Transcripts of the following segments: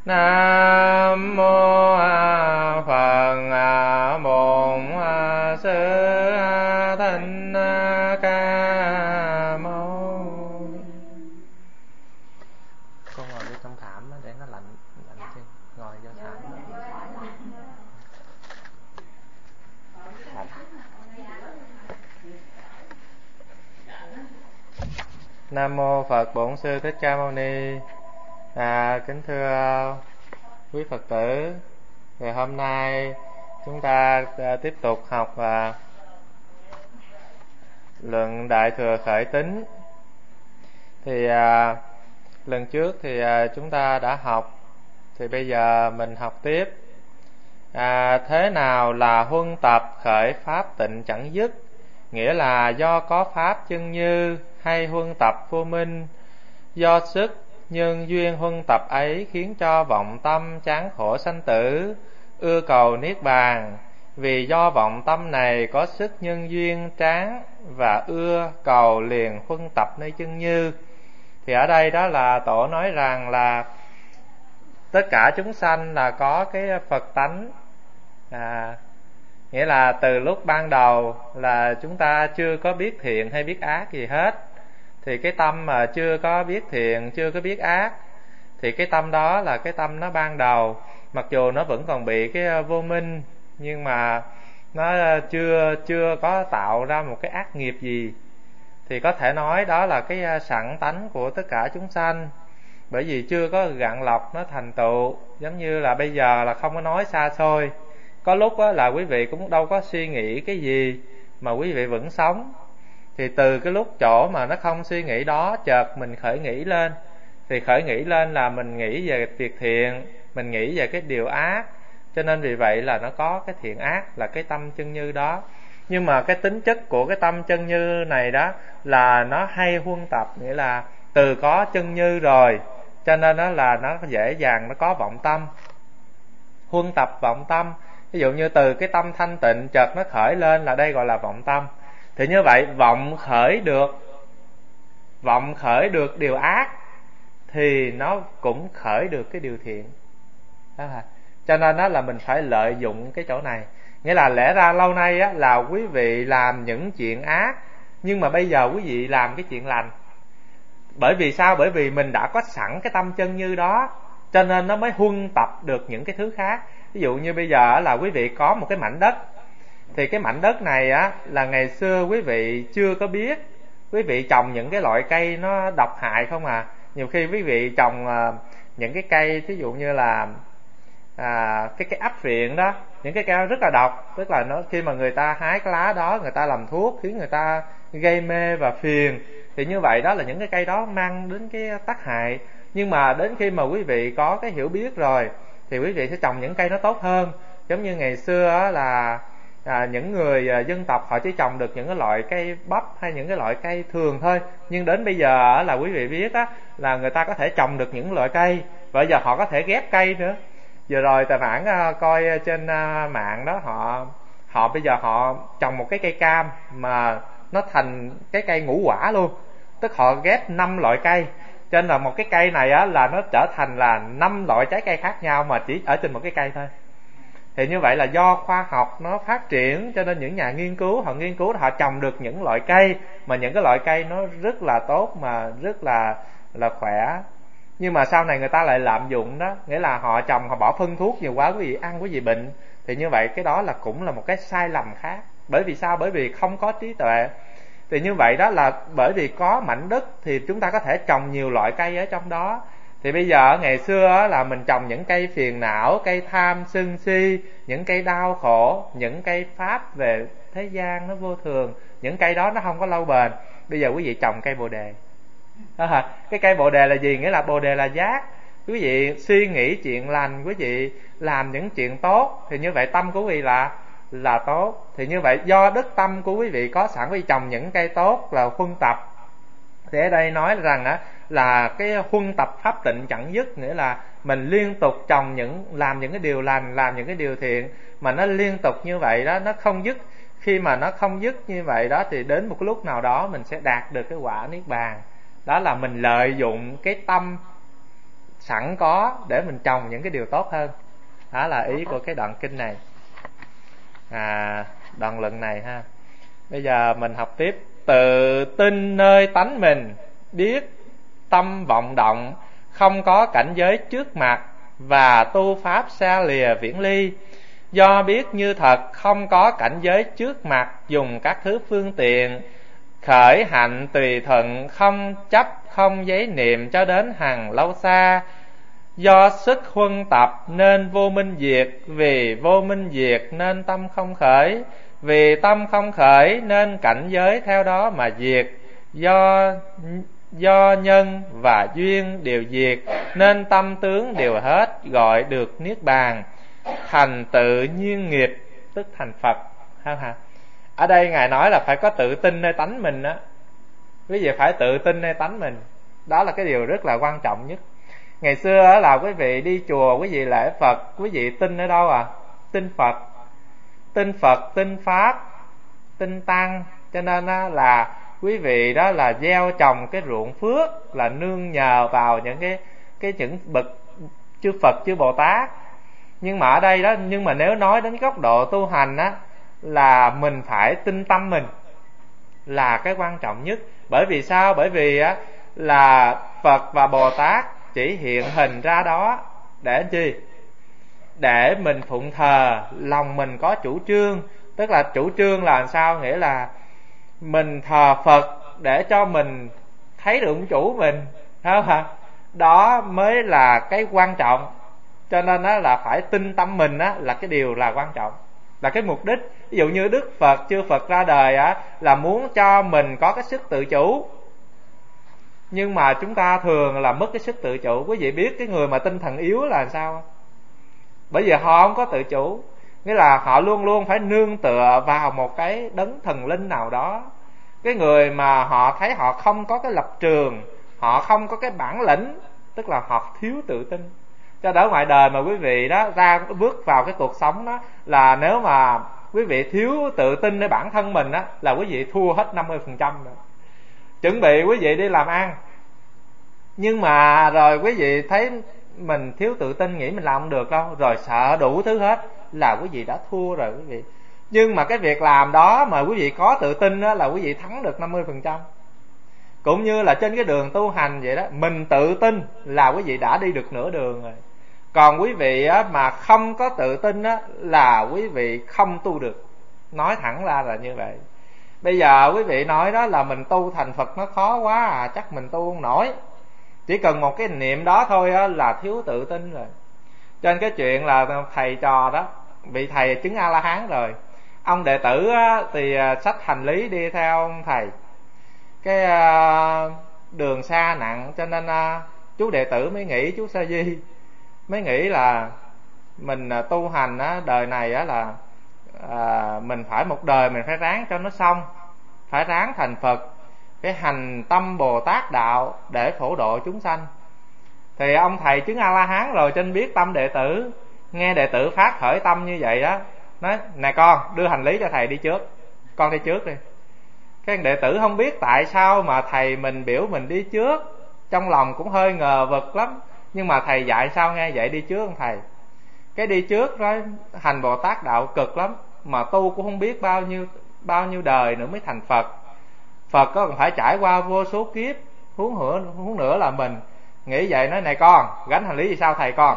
Nam mô Phật Bổn Sư Thích Ca Mâu Ni. Cô ngồi đi trong thảm để nó lạnh lạnh chứ, ngồi vô thảm. Nam mô Phật Bổn Sư Thích Ca Mâu Ni. Kính thưa quý Phật tử, ngày hôm nay chúng ta tiếp tục học luận Đại Thừa Khởi Tín. Thì lần trước thì chúng ta đã học, thì bây giờ mình học tiếp. Thế nào là huân tập khởi pháp tịnh chẳng dứt? Nghĩa là do có pháp chân như hay huân tập vô minh, do sức nhân duyên huân tập ấy khiến cho vọng tâm chán khổ sanh tử, ưa cầu niết bàn. Vì do vọng tâm này có sức nhân duyên chán và ưa cầu liền huân tập nơi chân như. Thì ở đây đó là tổ nói rằng là tất cả chúng sanh là có cái Phật tánh, nghĩa là từ lúc ban đầu là chúng ta chưa có biết thiện hay biết ác gì hết. Thì cái tâm mà chưa có biết thiện, chưa có biết ác, thì cái tâm đó là cái tâm nó ban đầu. Mặc dù nó vẫn còn bị cái vô minh, nhưng mà nó chưa có tạo ra một cái ác nghiệp gì. Thì có thể nói đó là cái sẵn tánh của tất cả chúng sanh. Bởi vì chưa có gạn lọc nó thành tựu. Giống như là bây giờ là không có nói xa xôi, có lúc là quý vị cũng đâu có suy nghĩ cái gì mà quý vị vẫn sống. Thì từ cái lúc chỗ mà nó không suy nghĩ đó, chợt mình khởi nghĩ lên. Thì khởi nghĩ lên là mình nghĩ về việc thiện, mình nghĩ về cái điều ác. Cho nên vì vậy là nó có cái thiện ác, là cái tâm chân như đó. Nhưng mà cái tính chất của cái tâm chân như này đó là nó hay huân tập, nghĩa là từ có chân như rồi, cho nên đó là nó dễ dàng nó có vọng tâm, huân tập vọng tâm. Ví dụ như từ cái tâm thanh tịnh chợt nó khởi lên là đây gọi là vọng tâm. Thì như vậy vọng khởi được điều ác thì nó cũng khởi được cái điều thiện. Đó là. Cho nên đó là mình phải lợi dụng cái chỗ này. Nghĩa là lẽ ra lâu nay á, là quý vị làm những chuyện ác, nhưng mà bây giờ quý vị làm cái chuyện lành. Bởi vì sao? Bởi vì mình đã có sẵn cái tâm chân như đó, cho nên nó mới huân tập được những cái thứ khác. Ví dụ như bây giờ là quý vị có một cái mảnh đất, thì cái mảnh đất này á là ngày xưa quý vị chưa có biết, quý vị trồng những cái loại cây nó độc hại không à. Nhiều khi quý vị trồng những cái cây thí dụ như là cái áp viện đó, những cái cây rất là độc, tức là nó khi mà người ta hái cái lá đó, người ta làm thuốc khiến người ta gây mê và phiền. Thì như vậy đó là những cái cây đó mang đến cái tác hại. Nhưng mà đến khi mà quý vị có cái hiểu biết rồi thì quý vị sẽ trồng những cây nó tốt hơn. Giống như ngày xưa là những người dân tộc họ chỉ trồng được những cái loại cây bắp hay những cái loại cây thường thôi. Nhưng đến bây giờ là quý vị biết á, là người ta có thể trồng được những loại cây, và giờ họ có thể ghép cây nữa. Vừa rồi tài bản coi trên mạng đó, họ bây giờ họ trồng một cái cây cam mà nó thành cái cây ngũ quả luôn. Tức họ ghép 5 loại cây, cho nên là một cái cây này á là nó trở thành là 5 loại trái cây khác nhau mà chỉ ở trên một cái cây thôi. Thì như vậy là do khoa học nó phát triển, cho nên những nhà nghiên cứu họ trồng được những loại cây mà những cái loại cây nó rất là tốt, mà rất là khỏe. Nhưng mà sau này người ta lại lạm dụng đó, nghĩa là họ trồng họ bỏ phân thuốc nhiều quá, quý vị ăn quý vị bệnh. Thì như vậy cái đó là cũng là một cái sai lầm khác. Bởi vì sao? Bởi vì không có trí tuệ. Thì như vậy đó là bởi vì có mảnh đất thì chúng ta có thể trồng nhiều loại cây ở trong đó. Thì bây giờ ngày xưa là mình trồng những cây phiền não, cây tham sân si, những cây đau khổ, những cây pháp về thế gian nó vô thường. Những cây đó nó không có lâu bền. Bây giờ quý vị trồng cây bồ đề. Cái cây bồ đề là gì? Nghĩa là bồ đề là giác. Quý vị suy nghĩ chuyện lành, quý vị làm những chuyện tốt, thì như vậy tâm của quý vị là tốt. Thì như vậy do đức tâm của quý vị có sẵn, quý vị trồng những cây tốt là huân tập. Thì ở đây nói rằng á là cái huân tập pháp tịnh chẳng dứt, nghĩa là mình liên tục làm những cái điều lành, làm những cái điều thiện, mà nó liên tục như vậy đó, nó không dứt. Khi mà nó không dứt như vậy đó thì đến một cái lúc nào đó mình sẽ đạt được cái quả niết bàn. Đó là mình lợi dụng cái tâm sẵn có để mình trồng những cái điều tốt hơn. Đó là ý của cái đoạn kinh này, đoạn luận này ha. Bây giờ mình học tiếp. Tự tin nơi tánh mình, biết tâm vọng động, không có cảnh giới trước mặt, và tu pháp xa lìa viễn ly. Do biết như thật, không có cảnh giới trước mặt, dùng các thứ phương tiện, khởi hạnh tùy thuận, không chấp không giấy niệm cho đến hằng lâu xa. Do sức huân tập nên vô minh diệt, vì vô minh diệt nên tâm không khởi, vì tâm không khởi nên cảnh giới theo đó mà diệt. Do nhân và duyên đều diệt nên tâm tướng đều hết, gọi được niết bàn. Thành tự nhiên nghiệp, tức thành Phật. Ha. Ở đây Ngài nói là phải có tự tin nơi tánh mình á. Quý vị phải tự tin nơi tánh mình. Đó là cái điều rất là quan trọng nhất. Ngày xưa là quý vị đi chùa, quý vị lễ Phật, quý vị tin ở đâu à? Tin Phật. Tin Phật, tin Pháp, tin Tăng. Cho nên là quý vị đó là gieo trồng cái ruộng phước, là nương nhờ vào những cái những bậc chư Phật, chư Bồ Tát. Nhưng mà ở đây đó, nhưng mà nếu nói đến góc độ tu hành á, là mình phải tin tâm mình là cái quan trọng nhất. Bởi vì sao? Bởi vì á là Phật và Bồ Tát chỉ hiện hình ra đó để chi? Để mình phụng thờ, lòng mình có chủ trương. Tức là chủ trương là sao? Nghĩa là mình thờ Phật để cho mình thấy được ông chủ mình, phải không ạ? Đó mới là cái quan trọng. Cho nên đó là phải tin tâm mình á, là cái điều là quan trọng, là cái mục đích. Ví dụ như Đức Phật, chư Phật ra đời á, là muốn cho mình có cái sức tự chủ. Nhưng mà chúng ta thường là mất cái sức tự chủ. Quý vị biết cái người mà tinh thần yếu là sao? Bởi vì họ không có tự chủ. Nghĩa là họ luôn luôn phải nương tựa vào một cái đấng thần linh nào đó. Cái người mà họ thấy họ không có cái lập trường, họ không có cái bản lĩnh, tức là họ thiếu tự tin. Cho đỡ ngoài đời mà quý vị đó ra bước vào cái cuộc sống đó, là nếu mà quý vị thiếu tự tin với bản thân mình á, là quý vị thua hết 50% rồi. Chuẩn bị quý vị đi làm ăn, nhưng mà rồi quý vị thấy mình thiếu tự tin, nghĩ mình làm không được đâu, rồi sợ đủ thứ hết, là quý vị đã thua rồi quý vị. Nhưng mà cái việc làm đó mà quý vị có tự tin đó, là quý vị thắng được 50%. Cũng như là trên cái đường tu hành vậy đó, mình tự tin là quý vị đã đi được nửa đường rồi. Còn quý vị á, mà không có tự tin á, là quý vị không tu được. Nói thẳng ra là như vậy. Bây giờ quý vị nói đó là mình tu thành Phật nó khó quá à, chắc mình tu không nổi. Chỉ cần một cái niệm đó thôi á, là thiếu tự tin rồi. Trên cái chuyện là thầy trò đó, vị thầy chứng A-la-hán rồi, ông đệ tử á, thì xách hành lý đi theo ông thầy. Cái đường xa nặng, cho nên chú đệ tử mới nghĩ, chú Sa Di mới nghĩ là mình tu hành á, đời này á là mình phải một đời mình phải ráng cho nó xong, phải ráng thành Phật, phải hành tâm Bồ Tát đạo để phổ độ chúng sanh. Thì ông thầy chứng A-la-hán rồi, cho nên biết tâm đệ tử. Nghe đệ tử phát khởi tâm như vậy đó, nói nè con, đưa hành lý cho thầy đi trước, con đi trước đi. Cái đệ tử không biết tại sao mà thầy mình biểu mình đi trước, trong lòng cũng hơi ngờ vực lắm. Nhưng mà thầy dạy sao nghe vậy, đi trước ông thầy. Cái đi trước đó hành Bồ Tát đạo cực lắm, mà tu cũng không biết bao nhiêu đời nữa mới thành Phật. Phật có còn phải trải qua vô số kiếp, huống nữa là mình. Nghĩ vậy nói này con, gánh hành lý thì sao thầy con.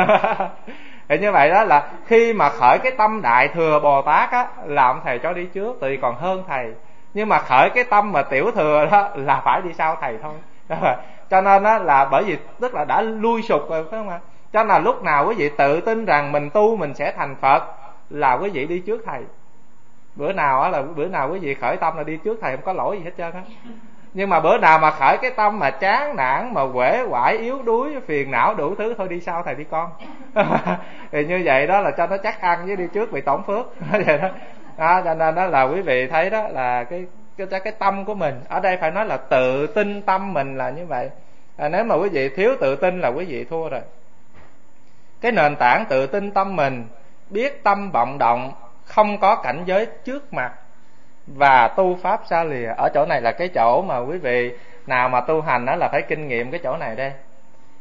Thì như vậy đó, là khi mà khởi cái tâm đại thừa Bồ Tát á, là ông thầy cho đi trước, tại vì còn hơn thầy. Nhưng mà khởi cái tâm mà tiểu thừa đó, là phải đi sau thầy thôi. Cho nên đó là bởi vì tức là đã lui sụp rồi, phải không ạ? Cho nên là lúc nào quý vị tự tin rằng mình tu mình sẽ thành Phật, là quý vị đi trước thầy. Bữa nào quý vị khởi tâm là đi trước thầy, không có lỗi gì hết trơn á. Nhưng mà bữa nào mà khởi cái tâm mà chán nản, mà uể oải, yếu đuối, phiền não đủ thứ, thôi đi sau thầy đi con. Thì như vậy đó là cho nó chắc ăn, với đi trước bị tổn phước. Vậy đó. Cho nên đó là quý vị thấy đó là cái tâm của mình. Ở đây phải nói là tự tin tâm mình là như vậy. Nếu mà quý vị thiếu tự tin là quý vị thua rồi. Cái nền tảng tự tin tâm mình, biết tâm vọng động, không có cảnh giới trước mặt, và tu pháp xa lìa. Ở chỗ này là cái chỗ mà quý vị nào mà tu hành đó là phải kinh nghiệm cái chỗ này đây.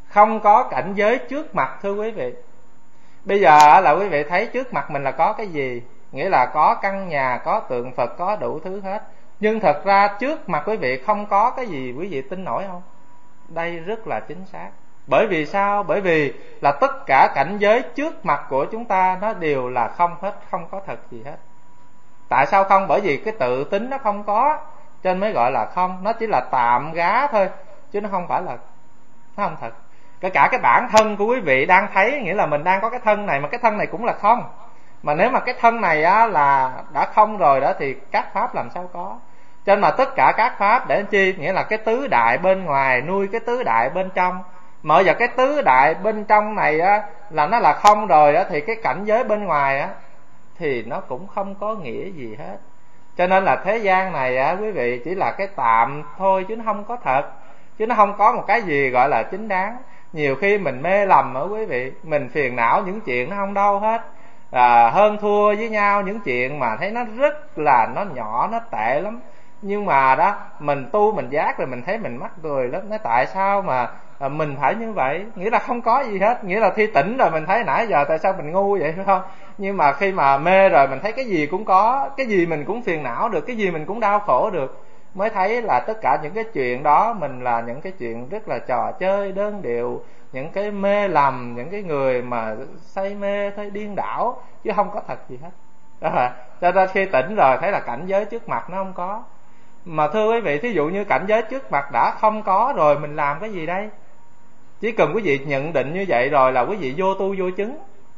không có cảnh giới trước mặt. Thưa quý vị, bây giờ là quý vị thấy trước mặt mình là có cái gì, nghĩa là có căn nhà, có tượng Phật, có đủ thứ hết. Nhưng thật ra trước mặt quý vị không có cái gì, quý vị tin nổi không? Đây rất là chính xác. Bởi vì sao? Bởi vì là tất cả cảnh giới trước mặt của chúng ta nó đều là không hết, không có thật gì hết. Tại sao không? Bởi vì cái tự tính nó không có, cho nên mới gọi là không. Nó chỉ là tạm gá thôi, chứ nó không phải là, nó không thật. Kể cả cái bản thân của quý vị đang thấy, nghĩa là mình đang có cái thân này, mà cái thân này cũng là không. Mà nếu mà cái thân này á, là đã không rồi đó, thì các pháp làm sao có. Cho nên mà tất cả các pháp để làm chi? Nghĩa là cái tứ đại bên ngoài nuôi cái tứ đại bên trong. Mà giờ cái tứ đại bên trong này á, là nó là không rồi á, thì cái cảnh giới bên ngoài á thì nó cũng không có nghĩa gì hết. Cho nên là thế gian này á, quý vị, chỉ là cái tạm thôi, chứ nó không có thật, chứ nó không có một cái gì gọi là chính đáng. Nhiều khi mình mê lầm ở quý vị, mình phiền não những chuyện nó không đâu hết, hơn thua với nhau những chuyện mà thấy nó rất là nó nhỏ, nó tệ lắm. Nhưng mà đó, mình tu mình giác rồi mình thấy mình mắc cười lắm. Nói tại sao mà mình phải như vậy? Nghĩa là không có gì hết. Nghĩa là khi tỉnh rồi mình thấy nãy giờ tại sao mình ngu vậy, phải không? Nhưng mà khi mà mê rồi mình thấy cái gì cũng có, cái gì mình cũng phiền não được, cái gì mình cũng đau khổ được, mới thấy là tất cả những cái chuyện đó mình là những cái chuyện rất là trò chơi đơn điệu, những cái mê lầm, những cái người mà say mê thấy điên đảo, chứ không có thật gì hết. Đó. Cho nên khi tỉnh rồi thấy là cảnh giới trước mặt nó không có. Mà thưa quý vị, thí dụ như cảnh giới trước mặt đã không có rồi, mình làm cái gì đây? Chỉ cần quý vị nhận định như vậy rồi là quý vị vô tu vô chứng.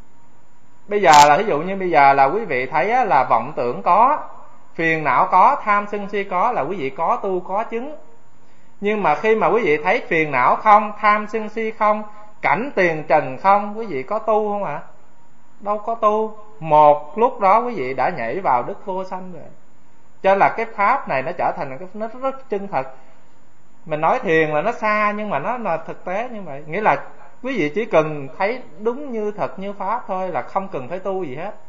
Bây giờ là thí dụ như bây giờ là quý vị thấy là vọng tưởng có, phiền não có, tham sân si có, là quý vị có tu có chứng. Nhưng mà khi mà quý vị thấy phiền não không, tham sân si không, cảnh tiền trần không, quý vị có tu không ạ? Đâu có tu. Một lúc đó quý vị đã nhảy vào đức vô sanh rồi. Cho nên là cái pháp này nó trở thành nó rất chân thật. Mình nói thiền là nó xa, nhưng mà nó là thực tế như vậy. Nghĩa là quý vị chỉ cần thấy đúng như thật như pháp thôi, là không cần phải tu gì hết.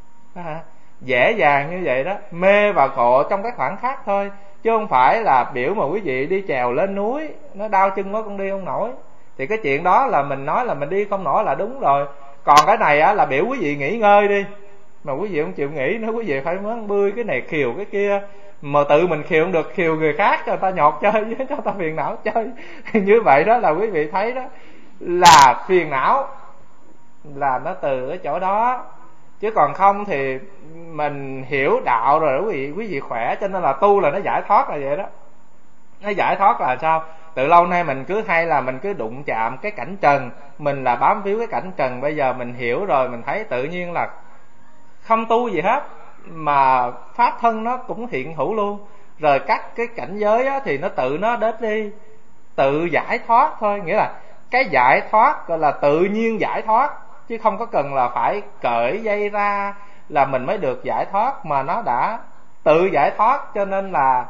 Dễ dàng như vậy đó, mê và cộ trong cái khoảng khắc thôi. Chứ không phải là biểu mà quý vị đi trèo lên núi, nó đau chân quá con đi không nổi, thì cái chuyện đó là mình nói là mình đi không nổi là đúng rồi. Còn cái này á, là biểu quý vị nghỉ ngơi đi, mà quý vị không chịu nghỉ nữa, quý vị phải mướn bươi cái này khiều cái kia, mà tự mình khiều không được, khiều người khác cho người ta nhọt chơi với cho người ta phiền não chơi. Như vậy đó là quý vị thấy đó, là phiền não là nó từ cái chỗ đó. Chứ còn không thì mình hiểu đạo rồi quý vị khỏe. Cho nên là tu là nó giải thoát là vậy đó. Nó giải thoát là sao? Từ lâu nay mình cứ hay là mình cứ đụng chạm cái cảnh trần, mình là bám víu cái cảnh trần. Bây giờ mình hiểu rồi, mình thấy tự nhiên là không tu gì hết, mà pháp thân nó cũng hiện hữu luôn. Rồi các cái cảnh giới á, thì nó tự nó đến đi, tự giải thoát thôi. Nghĩa là cái giải thoát gọi là tự nhiên giải thoát, chứ không có cần là phải cởi dây ra là mình mới được giải thoát, mà nó đã tự giải thoát. Cho nên là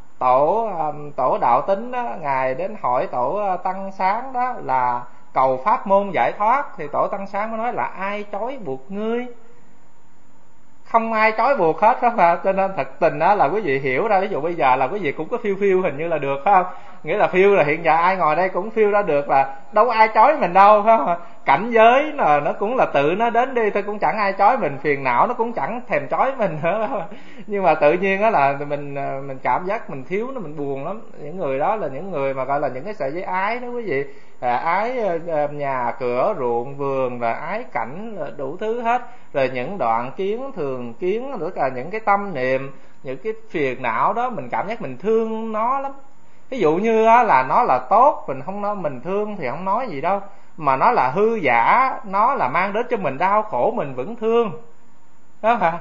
tổ Đạo Tính đó, ngài đến hỏi tổ Tăng Sáng đó là cầu pháp môn giải thoát, thì tổ Tăng Sáng mới nói là ai trói buộc ngươi? Không ai trói buộc hết đó mà. Cho nên thật tình đó là quý vị hiểu ra. Ví dụ bây giờ là quý vị cũng có phiêu hình như là được, phải không? Nghĩa là phiêu là hiện giờ ai ngồi đây cũng phiêu ra được, là đâu ai trói mình đâu, phải không? Cảnh giới là nó cũng là tự nó đến đi thôi, cũng chẳng ai trói mình. Phiền não nó cũng chẳng thèm trói mình nữa. Nhưng mà tự nhiên đó là mình cảm giác mình thiếu nó, mình buồn lắm. Những người đó là những người mà gọi là những cái sợi dây ái đó quý vị. Ái nhà cửa ruộng vườn, rồi ái cảnh, đủ thứ hết. Rồi những đoạn kiến thường kiến, nữa là những cái tâm niệm, những cái phiền não đó, mình cảm giác mình thương nó lắm. Ví dụ như là nó là tốt, mình không nói, mình thương thì không nói gì đâu. Mà nó là hư giả, nó là mang đến cho mình đau khổ, mình vẫn thương đó hả?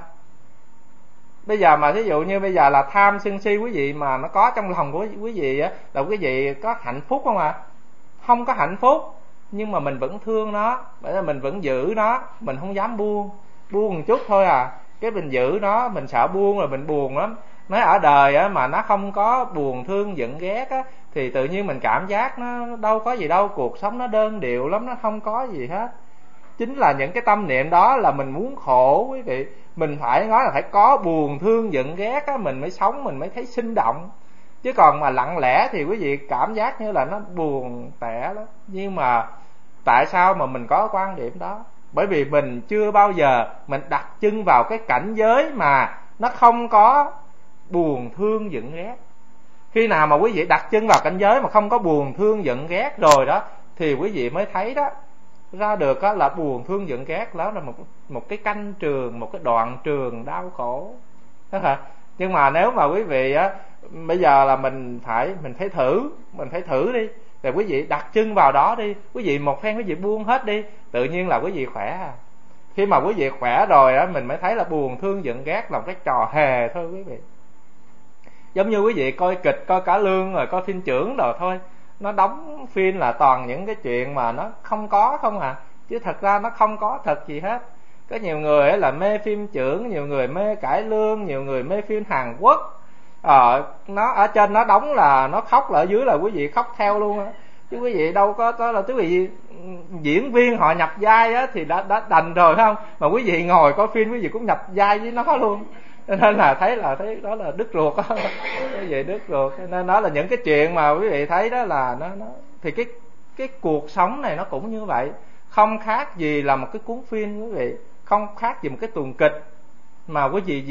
Bây giờ mà thí dụ như bây giờ là tham sân si quý vị mà nó có trong lòng của quý vị á, là quý vị có hạnh phúc không ạ? Không có hạnh phúc, nhưng mà mình vẫn thương nó, bởi vì mình vẫn giữ nó, mình không dám buông một chút thôi à. Cái mình giữ nó, mình sợ buông rồi mình buồn lắm. Nói ở đời á, mà nó không có buồn thương giận ghét á, thì tự nhiên mình cảm giác nó đâu có gì đâu, cuộc sống nó đơn điệu lắm, nó không có gì hết. Chính là những cái tâm niệm đó là mình muốn khổ quý vị. Mình phải nói là phải có buồn thương giận ghét á, mình mới sống, mình mới thấy sinh động. Chứ còn mà lặng lẽ thì quý vị cảm giác như là nó buồn tẻ lắm. Nhưng mà tại sao mà mình có quan điểm đó? Bởi vì mình chưa bao giờ mình đặt chân vào cái cảnh giới mà nó không có buồn thương giận ghét. Khi nào mà quý vị đặt chân vào cảnh giới mà không có buồn thương giận ghét rồi đó, thì quý vị mới thấy đó, ra được đó là buồn thương giận ghét đó là một cái canh trường, một cái đoạn trường đau khổ đó hả? Nhưng mà nếu mà quý vị á, bây giờ là mình phải thử đi, rồi quý vị đặt chân vào đó đi, quý vị một phen quý vị buông hết đi, tự nhiên là quý vị khỏe à. Khi mà quý vị khỏe rồi á, mình mới thấy là buồn thương giận ghét là một cái trò hề thôi quý vị. Giống như quý vị coi kịch, coi cả lương rồi coi phim chưởng rồi thôi, nó đóng phim là toàn những cái chuyện mà nó không có không à, chứ thật ra nó không có thật gì hết. Có nhiều người là mê phim chưởng, nhiều người mê cải lương, nhiều người mê phim Hàn Quốc. Nó ở trên nó đóng là nó khóc, là ở dưới là quý vị khóc theo luôn á. Chứ quý vị đâu có là quý vị diễn viên họ nhập vai á thì đã đành rồi không, mà quý vị ngồi coi phim quý vị cũng nhập vai với nó luôn. Cho nên là thấy đó là đứt ruột á. Quý vị đứt ruột. Cho nên đó là những cái chuyện mà quý vị thấy đó là nó thì cái cuộc sống này nó cũng như vậy, không khác gì là một cái cuốn phim quý vị, không khác gì một cái tuồng kịch mà quý vị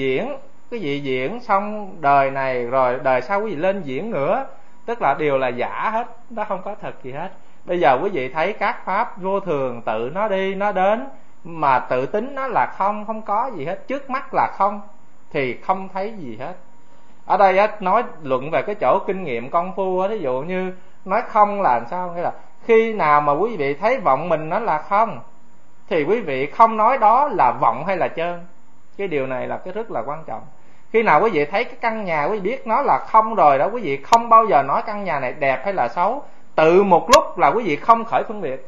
diễn xong đời này rồi đời sau quý vị lên diễn nữa, tức là đều là giả hết, nó không có thật gì hết. Bây giờ quý vị thấy các pháp vô thường tự nó đi nó đến, mà tự tính nó là không có gì hết, trước mắt là không thì không thấy gì hết. Ở đây á, nói luận về cái chỗ kinh nghiệm công phu á, ví dụ như nói không là sao, nghĩa là khi nào mà quý vị thấy vọng mình nó là không thì quý vị không nói đó là vọng hay là chơn. Cái điều này là cái rất là quan trọng. Khi nào quý vị thấy cái căn nhà quý vị biết nó là không rồi đó, quý vị không bao giờ nói căn nhà này đẹp hay là xấu. Tự một lúc là quý vị không khởi phân biệt.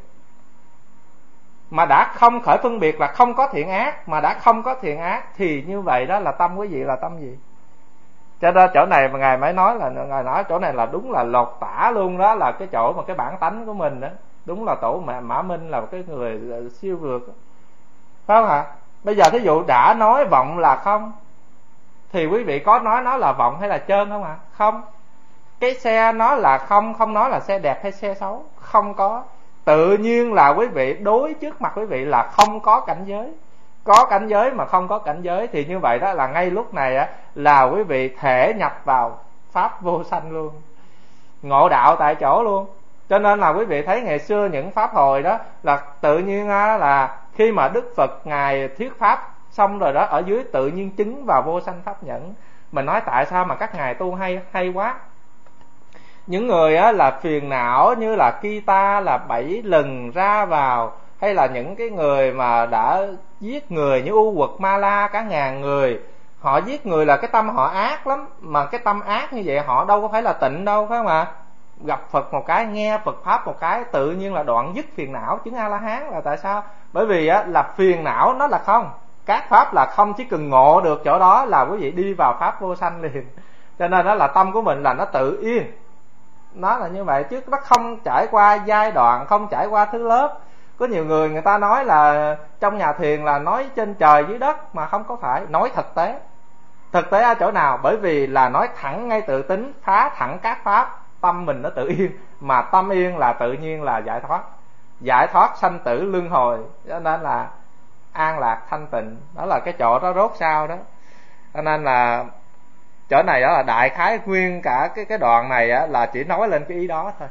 Mà đã không khởi phân biệt là không có thiện ác, mà đã không có thiện ác thì như vậy đó là tâm quý vị là tâm gì? Cho nên chỗ này mà Ngài mới nói là Ngài nói chỗ này là đúng là lột tả luôn, đó là cái chỗ mà cái bản tánh của mình đó. Đúng là tổ Mã Minh là một cái người siêu vượt đó. Phải không ạ? Bây giờ thí dụ đã nói vọng là không thì quý vị có nói nó là vọng hay là chơn không ạ? Không. Cái xe nó là không nói là xe đẹp hay xe xấu, không có. Tự nhiên là quý vị đối trước mặt quý vị là không có cảnh giới. Có cảnh giới mà không có cảnh giới thì như vậy đó là ngay lúc này á, là quý vị thể nhập vào pháp vô sanh luôn, ngộ đạo tại chỗ luôn. Cho nên là quý vị thấy ngày xưa những pháp hồi đó là tự nhiên là khi mà Đức Phật Ngài thuyết pháp xong rồi đó, ở dưới tự nhiên chứng vào vô sanh pháp nhẫn. Mình nói tại sao mà các ngài tu hay quá. Những người á, là phiền não như là Kita là 7 lần ra vào, hay là những cái người mà đã giết người như U Quật Ma La cả ngàn người, họ giết người là cái tâm họ ác lắm, mà cái tâm ác như vậy họ đâu có phải là tịnh đâu, phải không ạ? Gặp Phật một cái, nghe Phật pháp một cái, tự nhiên là đoạn dứt phiền não, chứng A La Hán. Là tại sao? Bởi vì á, là phiền não nó là không, các pháp là không, chỉ cần ngộ được chỗ đó là quý vị đi vào pháp vô sanh liền. Cho nên đó là tâm của mình là nó tự yên, nó là như vậy, chứ nó không trải qua giai đoạn, không trải qua thứ lớp. Có nhiều người người ta nói là trong nhà thiền là nói trên trời dưới đất, mà không có phải. Nói thực tế. Thực tế ở chỗ nào? Bởi vì là nói thẳng ngay tự tính, phá thẳng các pháp, tâm mình nó tự yên. Mà tâm yên là tự nhiên là giải thoát. Giải thoát sanh tử luân hồi, cho nên là an lạc thanh tịnh. Đó là cái chỗ đó rốt sao đó. Cho nên là chỗ này đó là đại khái nguyên cả cái đoạn này á, là chỉ nói lên cái ý đó thôi.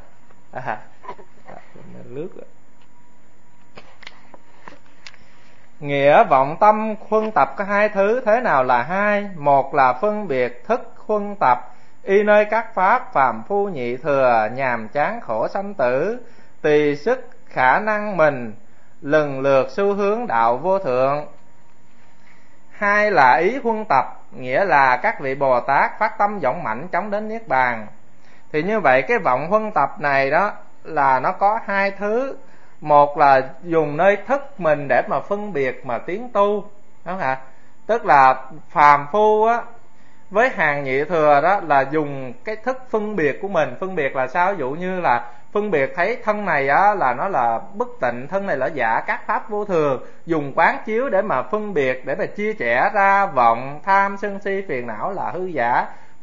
Lướt rồi. Nghĩa vọng tâm huân tập có hai thứ. Thế nào là hai? Một là phân biệt thức huân tập, y nơi các pháp phàm phu nhị thừa, nhàm chán khổ sanh tử, tùy sức khả năng mình, lần lượt xu hướng đạo vô thượng. Hai là ý huân tập, nghĩa là các vị Bồ Tát phát tâm vọng mạnh chóng đến Niết Bàn. Thì như vậy cái vọng huân tập này đó là nó có hai thứ. Một là dùng nơi thức mình để mà phân biệt mà tiến tu, đúng không ạ? Tức là phàm phu á với hàng nhị thừa đó là dùng cái thức phân biệt của mình. Phân biệt là sao? Ví dụ như là phân biệt thấy thân này á là nó là bất tịnh, thân này là giả, các pháp vô thường, dùng quán chiếu để mà phân biệt, để mà chia sẻ ra vọng tham sân si phiền não là hư giả.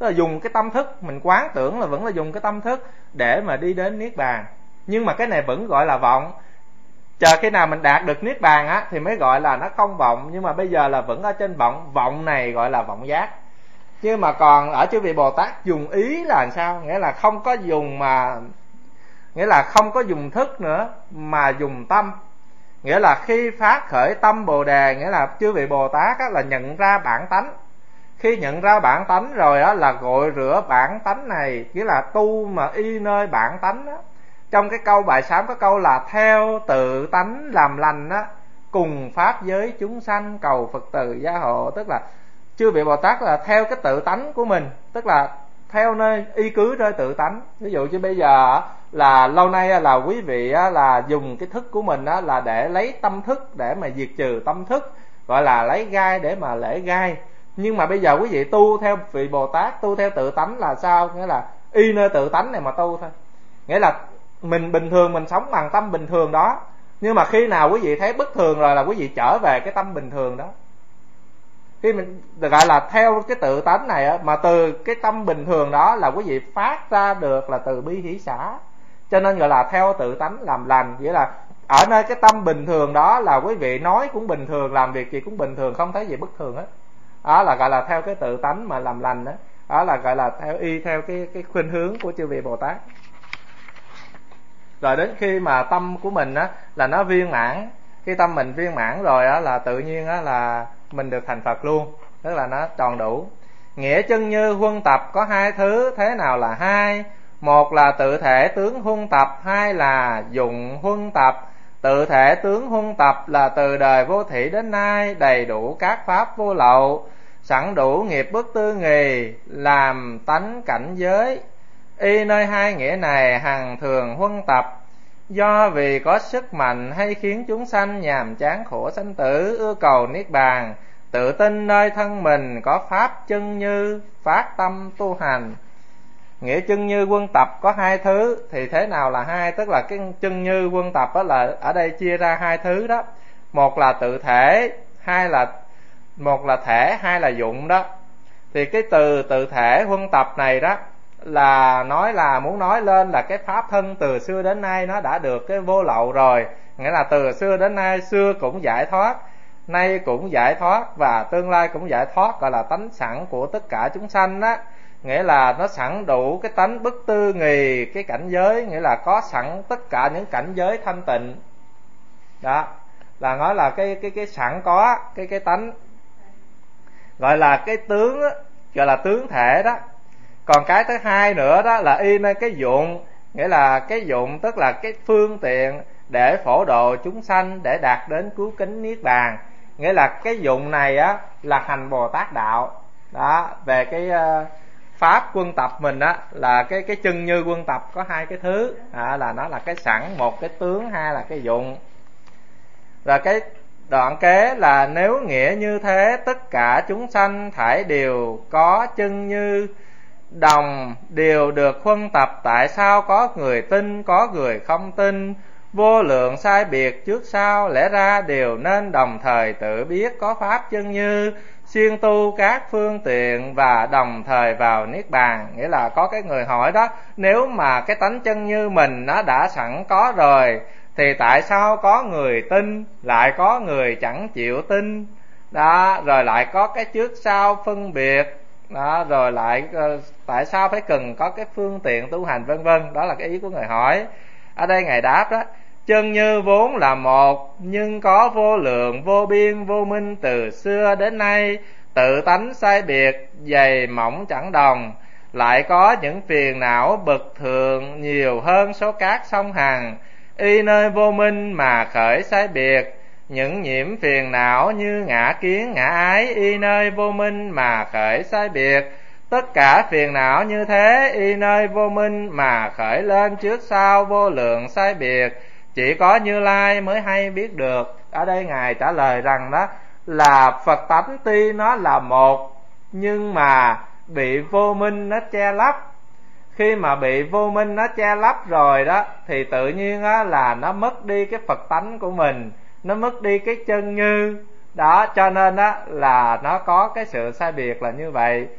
tức là dùng cái tâm thức, mình quán tưởng là vẫn là dùng cái tâm thức để mà đi đến niết bàn. Nhưng mà cái này vẫn gọi là vọng. Chờ khi nào mình đạt được niết bàn á thì mới gọi là nó không vọng. Nhưng mà bây giờ là vẫn ở trên vọng. Vọng này gọi là vọng giác. Nhưng mà còn ở chư vị Bồ Tát dùng ý là làm sao? Nghĩa là không có dùng nghĩa là không có dùng thức nữa mà dùng tâm. Nghĩa là khi phát khởi tâm Bồ Đề, nghĩa là chư vị Bồ Tát á, là nhận ra bản tánh. Khi nhận ra bản tánh rồi á, là gội rửa bản tánh này, nghĩa là tu mà y nơi bản tánh á. Trong cái câu bài sám có câu là theo tự tánh làm lành á, cùng pháp giới chúng sanh cầu Phật từ gia hộ. Tức là chư vị Bồ Tát là theo cái tự tánh của mình, tức là theo nơi y cứ nơi tự tánh. Ví dụ như bây giờ là lâu nay là quý vị là dùng cái thức của mình là để lấy tâm thức để mà diệt trừ tâm thức, gọi là lấy gai để mà lễ gai. Nhưng mà bây giờ quý vị tu theo vị Bồ Tát, tu theo tự tánh là sao? Nghĩa là y nơi tự tánh này mà tu thôi. Nghĩa là mình bình thường mình sống bằng tâm bình thường đó, nhưng mà khi nào quý vị thấy bất thường rồi là quý vị trở về cái tâm bình thường đó. Khi mình gọi là theo cái tự tánh này mà từ cái tâm bình thường đó là quý vị phát ra được là từ bi hỷ xả. Cho nên gọi là theo tự tánh làm lành. Nghĩa là ở nơi cái tâm bình thường đó là quý vị nói cũng bình thường, làm việc gì cũng bình thường, không thấy gì bất thường hết. Đó là gọi là theo cái tự tánh mà làm lành đó. Đó là gọi là theo cái khuynh hướng của chư vị Bồ Tát. Rồi đến khi mà tâm của mình là nó viên mãn. Khi tâm mình viên mãn rồi là tự nhiên là mình được thành Phật luôn. Tức là nó tròn đủ. Nghĩa chân như huân tập có hai thứ. Thế nào là hai? Một là tự thể tướng huân tập, hai là dụng huân tập. Tự thể tướng huân tập là từ đời vô thủy đến nay đầy đủ các pháp vô lậu, sẵn đủ nghiệp bất tư nghì, làm tánh cảnh giới. Y nơi hai nghĩa này hằng thường huân tập, do vì có sức mạnh hay khiến chúng sanh nhàm chán khổ sanh tử, ưa cầu niết bàn, tự tin nơi thân mình có pháp chân như, phát tâm tu hành. Nghĩa chân như quân tập có hai thứ. Thì thế nào là hai? Tức là cái chân như quân tập đó là ở đây chia ra hai thứ đó. Một là tự thể, một là thể, hai là dụng đó. Thì cái từ tự thể huân tập này đó là muốn nói lên là cái pháp thân từ xưa đến nay nó đã được cái vô lậu rồi. Nghĩa là từ xưa đến nay, xưa cũng giải thoát, nay cũng giải thoát và tương lai cũng giải thoát, gọi là tánh sẵn của tất cả chúng sanh đó. Nghĩa là nó sẵn đủ cái tánh bất tư nghì cái cảnh giới, nghĩa là có sẵn tất cả những cảnh giới thanh tịnh. Đó là nói là cái sẵn có cái tánh, gọi là cái tướng đó, gọi là tướng thể đó. Còn cái thứ hai nữa đó là y nơi cái dụng. Nghĩa là cái dụng tức là cái phương tiện để phổ độ chúng sanh, để đạt đến cứu kính niết bàn. Nghĩa là cái dụng này là hành Bồ Tát đạo. Đó, về cái pháp quân tập mình là cái chân như quân tập có hai cái thứ, là nó là cái sẵn, một cái tướng, hai là cái dụng. Rồi cái đoạn kế là nếu nghĩa như thế, tất cả chúng sanh thảy đều có chân như đồng, đều được huân tập. Tại sao có người tin, có người không tin? Vô lượng sai biệt trước sau, lẽ ra đều nên đồng thời tự biết có pháp chân như, xuyên tu các phương tiện và đồng thời vào niết bàn. Nghĩa là có cái người hỏi đó, nếu mà cái tánh chân như mình nó đã sẵn có rồi thì tại sao có người tin, lại có người chẳng chịu tin đó, rồi lại có cái trước sau phân biệt đó, rồi lại tại sao phải cần có cái phương tiện tu hành vân vân. Đó là cái ý của người hỏi. Ở đây ngài đáp đó, chân như vốn là một, nhưng có vô lượng vô biên vô minh từ xưa đến nay, tự tánh sai biệt, dày mỏng chẳng đồng, lại có những phiền não bậc thượng nhiều hơn số cát sông Hằng. Y nơi vô minh mà khởi sai biệt, những nhiễm phiền não như ngã kiến ngã ái, y nơi vô minh mà khởi sai biệt. Tất cả phiền não như thế, y nơi vô minh mà khởi lên trước sau vô lượng sai biệt, chỉ có Như Lai mới hay biết được. Ở đây ngài trả lời rằng đó là Phật tánh tuy nó là một, nhưng mà bị vô minh nó che lấp. Khi mà bị vô minh nó che lấp rồi đó thì tự nhiên là nó mất đi cái Phật tánh của mình, nó mất đi cái chân như đó. Cho nên là nó có cái sự sai biệt là như vậy.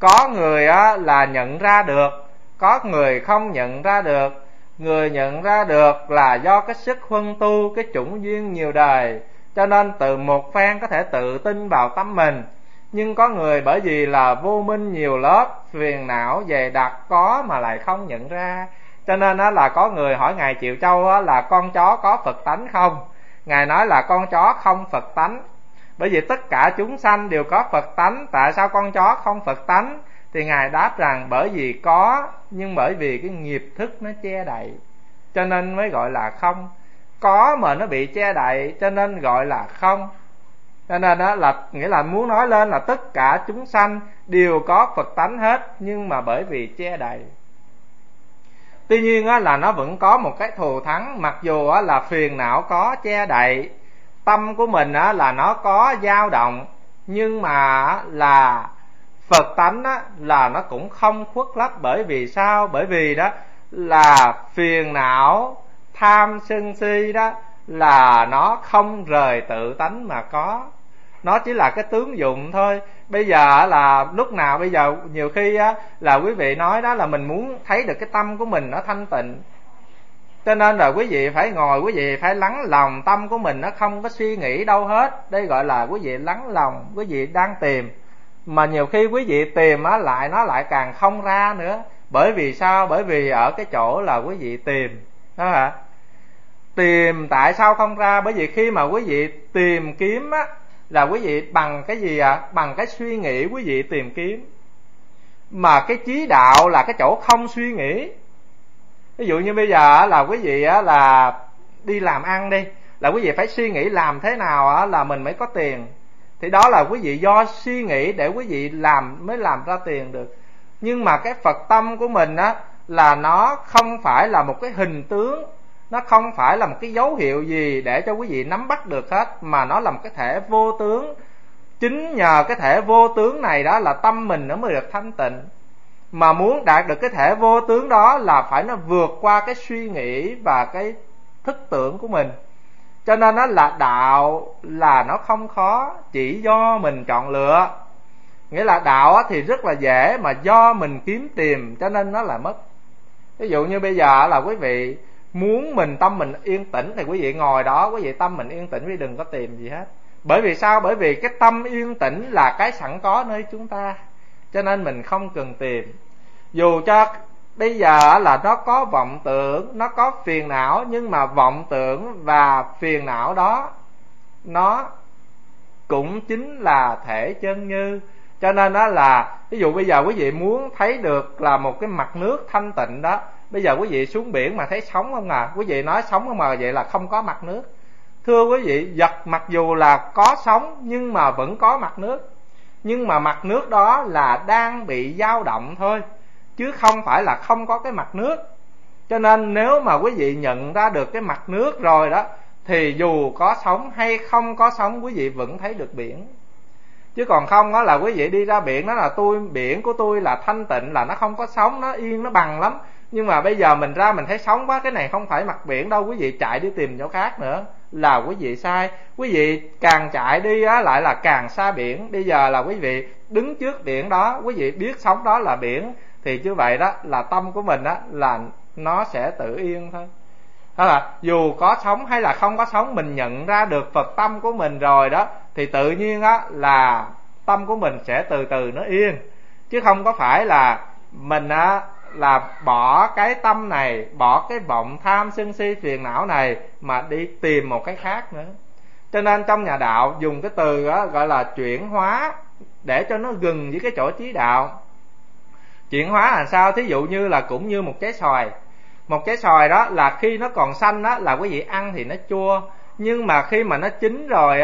Có người á là nhận ra được, có người không nhận ra được. Người nhận ra được là do cái sức huân tu, cái chủng duyên nhiều đời, cho nên từ một phen có thể tự tin vào tâm mình. Nhưng có người bởi vì là vô minh nhiều lớp, phiền não dày đặc có mà lại không nhận ra. Cho nên á là có người hỏi Ngài Triệu Châu á là con chó có Phật tánh không? Ngài nói là con chó không Phật tánh. Bởi vì tất cả chúng sanh đều có Phật tánh, tại sao con chó không Phật tánh? Thì Ngài đáp rằng bởi vì có, nhưng bởi vì cái nghiệp thức nó che đậy, cho nên mới gọi là không. Có mà nó bị che đậy cho nên gọi là không. Cho nên đó là nghĩa là muốn nói lên là tất cả chúng sanh đều có Phật tánh hết, nhưng mà bởi vì che đậy. Tuy nhiên á, là nó vẫn có một cái thù thắng. Mặc dù á, là phiền não có che đậy, tâm của mình á, là nó có dao động, nhưng mà là Phật tánh á, là nó cũng không khuất lấp. Bởi vì sao? Bởi vì đó là phiền não tham sân si đó là nó không rời tự tánh mà có, nó chỉ là cái tướng dụng thôi. Bây giờ là lúc nào, bây giờ nhiều khi á, là quý vị nói đó là mình muốn thấy được cái tâm của mình nó thanh tịnh, cho nên là quý vị phải ngồi, quý vị phải lắng lòng tâm của mình, nó không có suy nghĩ đâu hết. Đây gọi là quý vị lắng lòng, quý vị đang tìm. Mà nhiều khi quý vị tìm á, lại nó lại càng không ra nữa. Bởi vì sao? Bởi vì ở cái chỗ là quý vị tìm đó hả? Tìm tại sao không ra? Bởi vì khi mà quý vị tìm kiếm á, là quý vị bằng cái gì ạ? Bằng cái suy nghĩ quý vị tìm kiếm. Mà cái chí đạo là cái chỗ không suy nghĩ. Ví dụ như bây giờ là quý vị là đi làm ăn đi, là quý vị phải suy nghĩ làm thế nào là mình mới có tiền. Thì đó là quý vị do suy nghĩ để quý vị làm mới làm ra tiền được. Nhưng mà cái Phật tâm của mình á, là nó không phải là một cái hình tướng, nó không phải là một cái dấu hiệu gì để cho quý vị nắm bắt được hết, mà nó là một cái thể vô tướng. Chính nhờ cái thể vô tướng này đó là tâm mình nó mới được thanh tịnh. Mà muốn đạt được cái thể vô tướng đó là phải nó vượt qua cái suy nghĩ và cái thức tưởng của mình. Cho nên nó là đạo là nó không khó, chỉ do mình chọn lựa. Nghĩa là đạo thì rất là dễ, mà do mình kiếm tìm cho nên nó là mất. Ví dụ như bây giờ là quý vị muốn tâm mình yên tĩnh thì quý vị ngồi đó, quý vị tâm mình yên tĩnh, quý vị đừng có tìm gì hết. Bởi vì sao? Bởi vì cái tâm yên tĩnh là cái sẵn có nơi chúng ta, cho nên mình không cần tìm. Dù cho bây giờ là nó có vọng tưởng, nó có phiền não, nhưng mà vọng tưởng và phiền não đó nó cũng chính là thể chân như. Cho nên đó là ví dụ bây giờ quý vị muốn thấy được là một cái mặt nước thanh tịnh đó, bây giờ quý vị xuống biển mà thấy sóng không à? Quý vị nói sóng không à? Vậy là không có mặt nước. Thưa quý vị, vật mặc dù là có sóng nhưng mà vẫn có mặt nước. Nhưng mà mặt nước đó là đang bị dao động thôi, chứ không phải là không có cái mặt nước. Cho nên nếu mà quý vị nhận ra được cái mặt nước rồi đó, thì dù có sóng hay không có sóng, quý vị vẫn thấy được biển. Chứ còn không đó là quý vị đi ra biển, đó là biển của tôi là thanh tịnh, là nó không có sóng, nó yên, nó bằng lắm. Nhưng mà bây giờ mình ra mình thấy sóng quá, cái này không phải mặt biển đâu, quý vị chạy đi tìm chỗ khác nữa, là quý vị sai. Quý vị càng chạy đi lại là càng xa biển. Bây giờ là quý vị đứng trước biển đó, quý vị biết sóng đó là biển, thì như vậy đó là tâm của mình là nó sẽ tự yên thôi. Đó là dù có sóng hay là không có sóng, mình nhận ra được Phật tâm của mình rồi đó, thì tự nhiên là tâm của mình sẽ từ từ nó yên. Chứ không có phải là mình là bỏ cái tâm này, bỏ cái vọng tham sân si phiền não này mà đi tìm một cái khác nữa. Cho nên trong nhà đạo dùng cái từ gọi là chuyển hóa, để cho nó gần với cái chỗ chí đạo. Chuyển hóa là sao? Thí dụ như là cũng như một trái xoài. Một trái xoài đó là khi nó còn xanh đó là quý vị ăn thì nó chua, nhưng mà khi mà nó chín rồi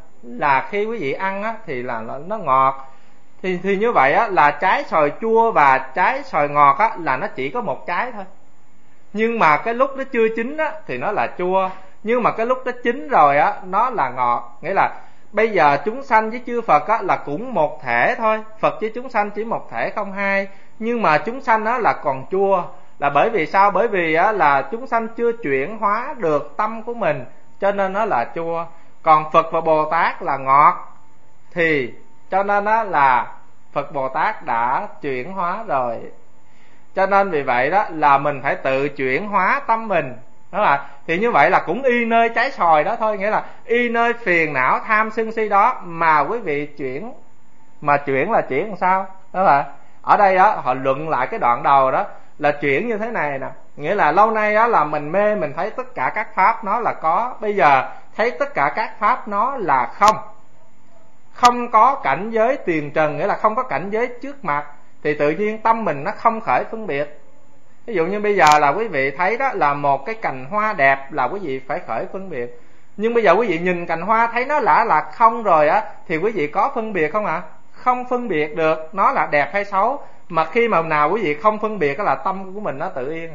là khi quý vị ăn thì là nó ngọt. Thì như vậy là trái xoài chua và trái xoài ngọt là nó chỉ có một trái thôi. Nhưng mà cái lúc nó chưa chín thì nó là chua, nhưng mà cái lúc nó chín rồi nó là ngọt. Nghĩa là bây giờ chúng sanh với chư Phật là cũng một thể thôi. Phật với chúng sanh chỉ một thể không hai. Nhưng mà chúng sanh là còn chua. Là bởi vì sao? Bởi vì là chúng sanh chưa chuyển hóa được tâm của mình, cho nên nó là chua. Còn Phật và Bồ Tát là ngọt, thì cho nên là Phật Bồ Tát đã chuyển hóa rồi. Cho nên vì vậy đó là mình phải tự chuyển hóa tâm mình, đúng không ạ? Thì như vậy là cũng y nơi trái xoài đó thôi, nghĩa là y nơi phiền não tham sân si đó mà quý vị chuyển. Mà chuyển là chuyển làm sao, đúng không ạ? Ở đây á họ luận lại cái đoạn đầu đó là chuyển như thế này nè, nghĩa là lâu nay á là mình mê, mình thấy tất cả các pháp nó là có, bây giờ thấy tất cả các pháp nó là không. Không có cảnh giới tiền trần, nghĩa là không có cảnh giới trước mặt, thì tự nhiên tâm mình nó không khởi phân biệt. Ví dụ như bây giờ là quý vị thấy đó là một cái cành hoa đẹp là quý vị phải khởi phân biệt. Nhưng bây giờ quý vị nhìn cành hoa thấy nó là không rồi á, thì quý vị có phân biệt không ạ? Không phân biệt được nó là đẹp hay xấu. Mà khi mà nào quý vị không phân biệt đó là tâm của mình nó tự yên.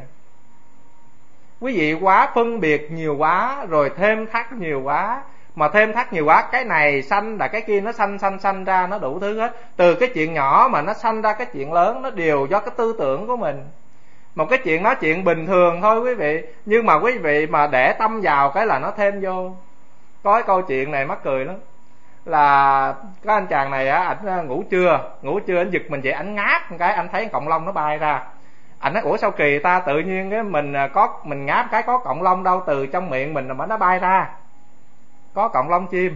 Quý vị quá phân biệt nhiều quá, rồi thêm thắt nhiều quá. Mà thêm thắt nhiều quá, cái này sanh là cái kia nó sanh ra, nó đủ thứ hết. Từ cái chuyện nhỏ mà nó sanh ra cái chuyện lớn, nó đều do cái tư tưởng của mình. Một cái chuyện nói chuyện bình thường thôi quý vị, nhưng mà quý vị mà để tâm vào cái là nó thêm vô. Có cái câu chuyện này mắc cười lắm, là cái anh chàng này á, ảnh ngủ trưa anh giật mình dậy, ảnh ngáp một cái, anh thấy cọng lông nó bay ra. Ảnh nói ủa sao kỳ ta, tự nhiên cái mình ngáp cái có cọng lông đâu, từ trong miệng mình mà nó bay ra, có cọng lông chim.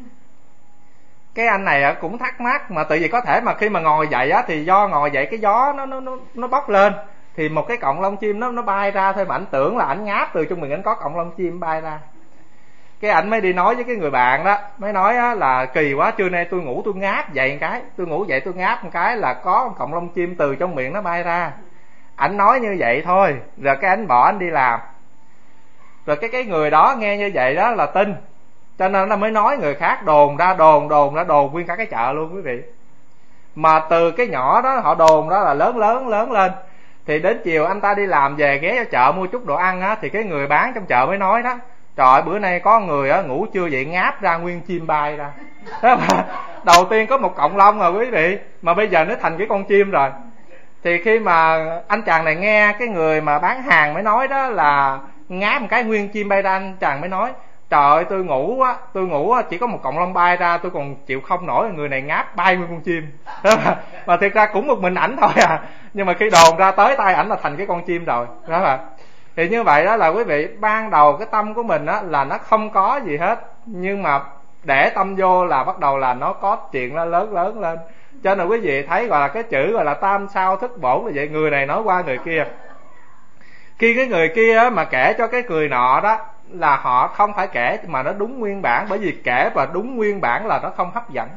Cái anh này cũng thắc mắc, mà tự vì có thể mà khi mà ngồi dậy á, thì do ngồi dậy cái gió nó bốc lên, thì một cái cọng lông chim nó bay ra thôi, mà ảnh tưởng là ảnh ngáp từ trong miệng ảnh có cọng lông chim bay ra. Cái ảnh mới đi nói với cái người bạn đó, mới nói á, là kỳ quá, trưa nay tôi ngủ tôi ngáp dậy một cái, tôi ngủ dậy tôi ngáp một cái là có cọng lông chim từ trong miệng nó bay ra. Ảnh nói như vậy thôi, rồi cái ảnh bỏ ảnh đi làm. Rồi cái người đó nghe như vậy đó là tin, cho nên nó mới nói người khác, đồn ra nguyên cả cái chợ luôn quý vị. Mà từ cái nhỏ đó họ đồn đó là lớn lên. Thì đến chiều anh ta đi làm về ghé cho chợ mua chút đồ ăn á, thì cái người bán trong chợ mới nói đó, trời ơi, bữa nay có người á ngủ chưa dậy ngáp ra nguyên chim bay ra. Đầu tiên có một cọng lông rồi quý vị, mà bây giờ nó thành cái con chim rồi. Thì khi mà anh chàng này nghe cái người mà bán hàng mới nói đó là ngáp một cái nguyên chim bay ra, anh chàng mới nói trời ơi, tôi ngủ á chỉ có một cọng lông bay ra, tôi còn chịu không nổi người này ngáp bay nguyên con chim. Mà thiệt ra cũng một mình ảnh thôi à, nhưng mà khi đồn ra tới tay ảnh là thành cái con chim rồi đó là. Thì như vậy đó là quý vị, ban đầu cái tâm của mình á là nó không có gì hết, nhưng mà để tâm vô là bắt đầu là nó có chuyện nó lớn lên. Cho nên quý vị thấy gọi là cái chữ gọi là tam sao thức bổn là vậy, người này nói qua người kia. Khi cái người kia mà kể cho cái người nọ đó là họ không phải kể mà nó đúng nguyên bản, bởi vì kể và đúng nguyên bản là nó không hấp dẫn.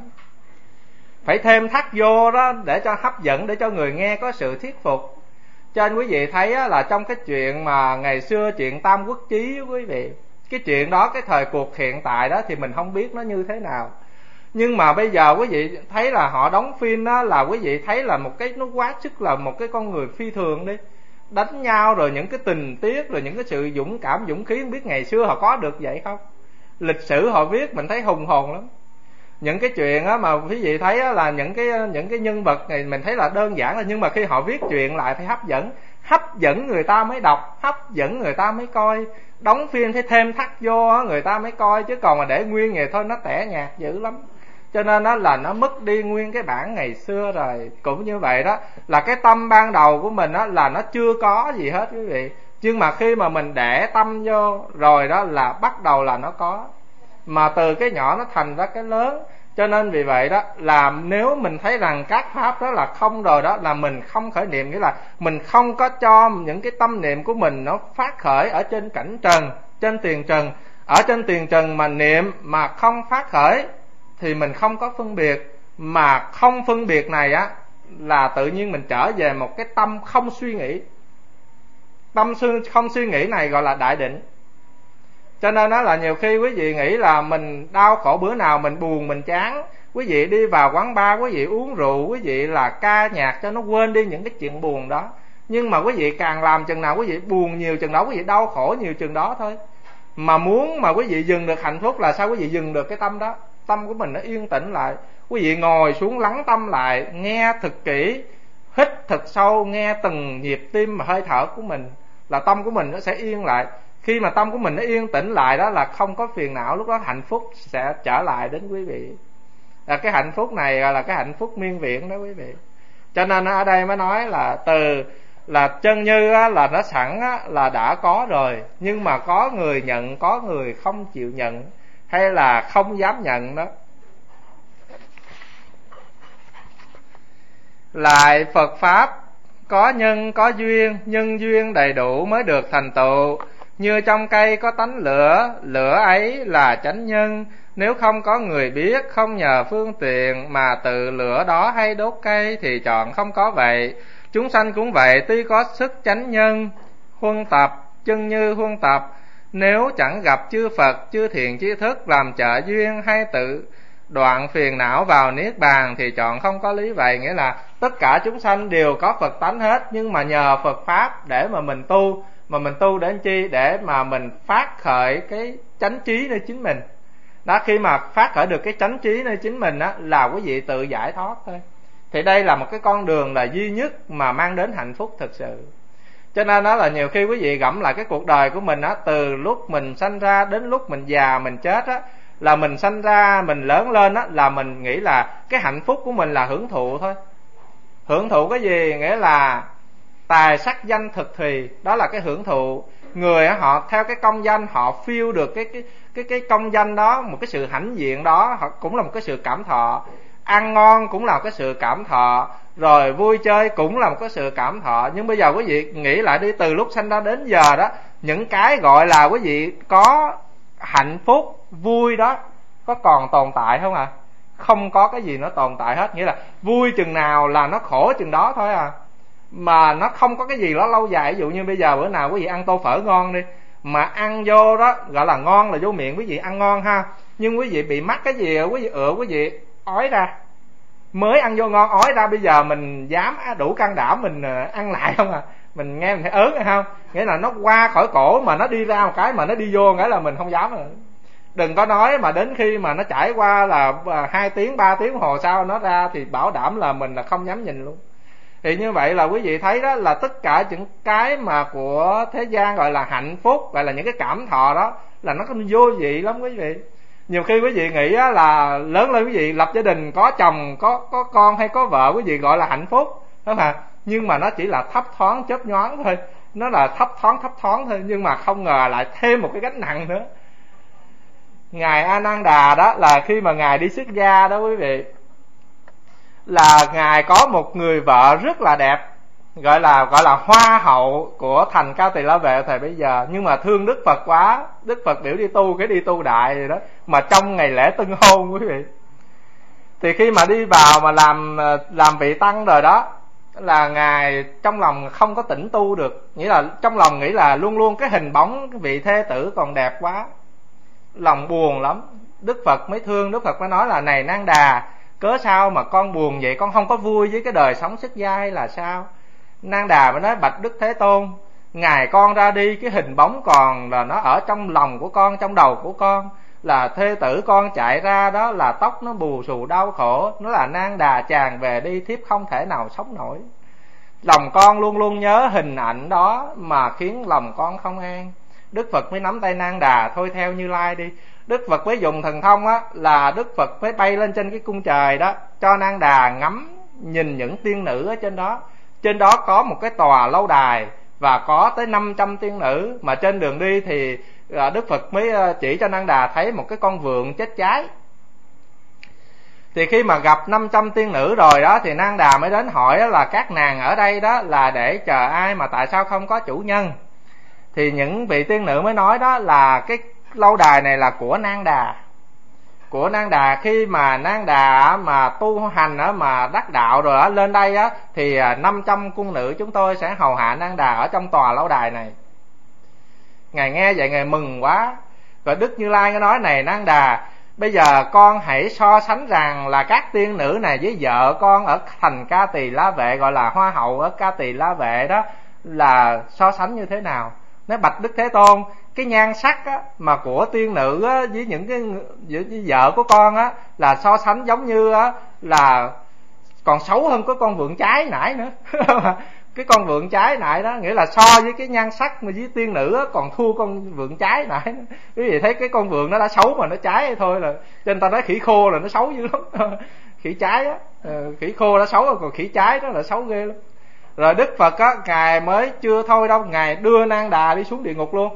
Phải thêm thắt vô đó để cho hấp dẫn, để cho người nghe có sự thuyết phục. Cho nên quý vị thấy là trong cái chuyện mà ngày xưa chuyện Tam Quốc Chí quý vị, cái chuyện đó cái thời cuộc hiện tại đó thì mình không biết nó như thế nào. Nhưng mà bây giờ quý vị thấy là họ đóng phim đó, là quý vị thấy là một cái nó quá sức là một cái con người phi thường đi, đánh nhau rồi những cái tình tiết, rồi những cái sự dũng cảm dũng khí, không biết ngày xưa họ có được vậy không. Lịch sử họ viết mình thấy hùng hồn lắm. Những cái chuyện á mà quý vị thấy á là những cái nhân vật này mình thấy là đơn giản, là nhưng mà khi họ viết chuyện lại phải hấp dẫn người ta mới đọc, hấp dẫn người ta mới coi. Đóng phim phải thêm thắt vô á người ta mới coi, chứ còn mà để nguyên vậy thôi nó tẻ nhạt dữ lắm. Cho nên đó là nó mất đi nguyên cái bản ngày xưa rồi. Cũng như vậy đó, là cái tâm ban đầu của mình đó là nó chưa có gì hết quý vị, nhưng mà khi mà mình để tâm vô rồi đó là bắt đầu là nó có, mà từ cái nhỏ nó thành ra cái lớn. Cho nên vì vậy đó là nếu mình thấy rằng các pháp đó là không rồi đó, là mình không khởi niệm, nghĩa là mình không có cho những cái tâm niệm của mình nó phát khởi ở trên cảnh trần, trên tiền trần. Ở trên tiền trần mà niệm mà không phát khởi thì mình không có phân biệt. Mà không phân biệt này á là tự nhiên mình trở về một cái tâm không suy nghĩ. Tâm không suy nghĩ này gọi là đại định. Cho nên đó là nhiều khi quý vị nghĩ là mình đau khổ, bữa nào mình buồn mình chán, quý vị đi vào quán bar, quý vị uống rượu, quý vị là ca nhạc cho nó quên đi những cái chuyện buồn đó. Nhưng mà quý vị càng làm chừng nào quý vị buồn nhiều chừng đó, quý vị đau khổ nhiều chừng đó thôi. Mà muốn mà quý vị dừng được hạnh phúc là sao quý vị dừng được cái tâm đó? Tâm của mình nó yên tĩnh lại. Quý vị ngồi xuống lắng tâm lại, nghe thật kỹ, hít thật sâu, nghe từng nhịp tim và hơi thở của mình, là tâm của mình nó sẽ yên lại. Khi mà tâm của mình nó yên tĩnh lại đó là không có phiền não, lúc đó hạnh phúc sẽ trở lại đến quý vị. Là cái hạnh phúc này gọi là cái hạnh phúc miên viễn đó quý vị. Cho nên ở đây mới nói là từ là chân như á, là nó sẵn á, là đã có rồi, nhưng mà có người nhận, có người không chịu nhận, hay là không dám nhận đó. Lại Phật Pháp có nhân có duyên, nhân duyên đầy đủ mới được thành tựu. Như trong cây có tánh lửa, lửa ấy là chánh nhân. Nếu không có người biết, không nhờ phương tiện mà tự lửa đó hay đốt cây thì chọn không có vậy. Chúng sanh cũng vậy, tuy có sức chánh nhân huân tập, chân như huân tập, nếu chẳng gặp chư Phật, chư thiện tri thức làm trợ duyên hay tự đoạn phiền não vào niết bàn thì chọn không có lý vậy. Nghĩa là tất cả chúng sanh đều có Phật tánh hết, nhưng mà nhờ Phật Pháp để mà mình tu. Mà mình tu để chi? Để mà mình phát khởi cái chánh trí nơi chính mình đó. Khi mà phát khởi được cái chánh trí nơi chính mình á, là quý vị tự giải thoát thôi. Thì đây là một cái con đường là duy nhất mà mang đến hạnh phúc thực sự. Cho nên đó là nhiều khi quý vị gẫm lại cái cuộc đời của mình á, từ lúc mình sanh ra đến lúc mình già mình chết á, là mình sanh ra mình lớn lên á, là mình nghĩ là cái hạnh phúc của mình là hưởng thụ thôi. Hưởng thụ cái gì? Nghĩa là tài sắc danh thực thùy, đó là cái hưởng thụ. Người á, họ theo cái công danh, họ feel được cái công danh đó, một cái sự hãnh diện đó, họ cũng là một cái sự cảm thọ. Ăn ngon cũng là một cái sự cảm thọ, rồi vui chơi cũng là một cái sự cảm thọ. Nhưng bây giờ quý vị nghĩ lại đi, từ lúc sanh ra đến giờ đó, những cái gọi là quý vị có hạnh phúc vui đó có còn tồn tại không ạ? Không có cái gì nó tồn tại hết. Nghĩa là vui chừng nào là nó khổ chừng đó thôi à. Mà nó không có cái gì đó lâu dài. Ví dụ như bây giờ bữa nào quý vị ăn tô phở ngon đi, mà ăn vô đó gọi là ngon là vô miệng quý vị ăn ngon ha, nhưng quý vị bị mắc cái gì, quý vị quý vị ói ra. Mới ăn vô ngon ói ra, bây giờ mình dám đủ can đảm mình ăn lại không à? Mình nghe mình thấy ớn hay không? Nghĩa là nó qua khỏi cổ mà nó đi ra một cái, mà nó đi vô nghĩa là mình không dám rồi. Đừng có nói mà đến khi mà nó trải qua là 2 tiếng 3 tiếng đồng hồ sau nó ra thì bảo đảm là mình là không dám nhìn luôn. Thì như vậy là quý vị thấy đó, là tất cả những cái mà của thế gian gọi là hạnh phúc, gọi là những cái cảm thọ đó, là nó vô vị lắm quý vị. Nhiều khi quý vị nghĩ là lớn lên quý vị lập gia đình, có chồng, có con hay có vợ, quý vị gọi là hạnh phúc, đúng không ạ? Nhưng mà nó chỉ là thấp thoáng chớp nhoáng thôi, nó là thấp thoáng thôi, nhưng mà không ngờ lại thêm một cái gánh nặng nữa. Ngài A Nan Đà đó, là khi mà ngài đi xuất gia đó quý vị, là ngài có một người vợ rất là đẹp, gọi là hoa hậu của thành Cao Tỳ La Vệ thời bấy giờ. Nhưng mà thương Đức Phật quá, Đức Phật biểu đi tu, cái đi tu đại rồi đó, mà trong ngày lễ tân hôn quý vị, thì khi mà đi vào mà làm vị tăng rồi đó, là ngài trong lòng không có tỉnh tu được. Nghĩa là trong lòng nghĩ là luôn luôn cái hình bóng cái vị thê tử còn đẹp quá, lòng buồn lắm. Đức Phật mới thương, Đức Phật mới nói là: này Nan Đà, cớ sao mà con buồn vậy, con không có vui với cái đời sống xuất gia hay là sao? Nan Đà mới nói: bạch Đức Thế Tôn, ngày con ra đi, cái hình bóng còn là nó ở trong lòng của con, trong đầu của con, là thê tử con chạy ra đó, là tóc nó bù xù đau khổ, nó là: Nan Đà chàng về đi, thiếp không thể nào sống nổi. Lòng con luôn luôn nhớ hình ảnh đó mà khiến lòng con không an. Đức Phật mới nắm tay Nan Đà: thôi theo Như Lai đi. Đức Phật mới dùng thần thông á, là Đức Phật mới bay lên trên cái cung trời đó, cho Nan Đà ngắm nhìn những tiên nữ ở trên đó. Trên đó có một cái tòa lâu đài và có tới 500 tiên nữ. Mà trên đường đi thì Đức Phật mới chỉ cho Nan Đà thấy một cái con vượn chết cháy. Thì khi mà gặp 500 tiên nữ rồi đó, thì Nan Đà mới đến hỏi là: các nàng ở đây đó là để chờ ai mà tại sao không có chủ nhân? Thì những vị tiên nữ mới nói đó là cái lâu đài này là của Nan Đà. Của Nan Đà, khi mà Nan Đà mà tu hành á, mà đắc đạo rồi á, lên đây á, thì 500 cung nữ chúng tôi sẽ hầu hạ Nan Đà ở trong tòa lâu đài này. Ngài nghe vậy ngài mừng quá. Rồi Đức Như Lai có nói: này Nan Đà, bây giờ con hãy so sánh rằng là các tiên nữ này với vợ con ở thành Ca Tỳ La Vệ, gọi là hoa hậu ở Ca Tỳ La Vệ đó, là so sánh như thế nào? Nói: bạch Đức Thế Tôn, cái nhan sắc á, mà của tiên nữ á, với những cái với vợ của con á, là so sánh giống như á, là còn xấu hơn cái con vượn trái nãy nữa. cái con vượn trái nại đó, nghĩa là so với cái nhan sắc mà với tiên nữ á, còn thua con vượn trái nại. Quý vị thấy cái con vượn nó đã xấu mà nó trái thôi là, cho nên ta nói khỉ khô là nó xấu dữ lắm. Khỉ trái á, khỉ khô đã xấu rồi, còn khỉ trái đó là xấu ghê lắm. Rồi Đức Phật á, ngài mới chưa thôi đâu, ngài đưa Nang Đà đi xuống địa ngục luôn,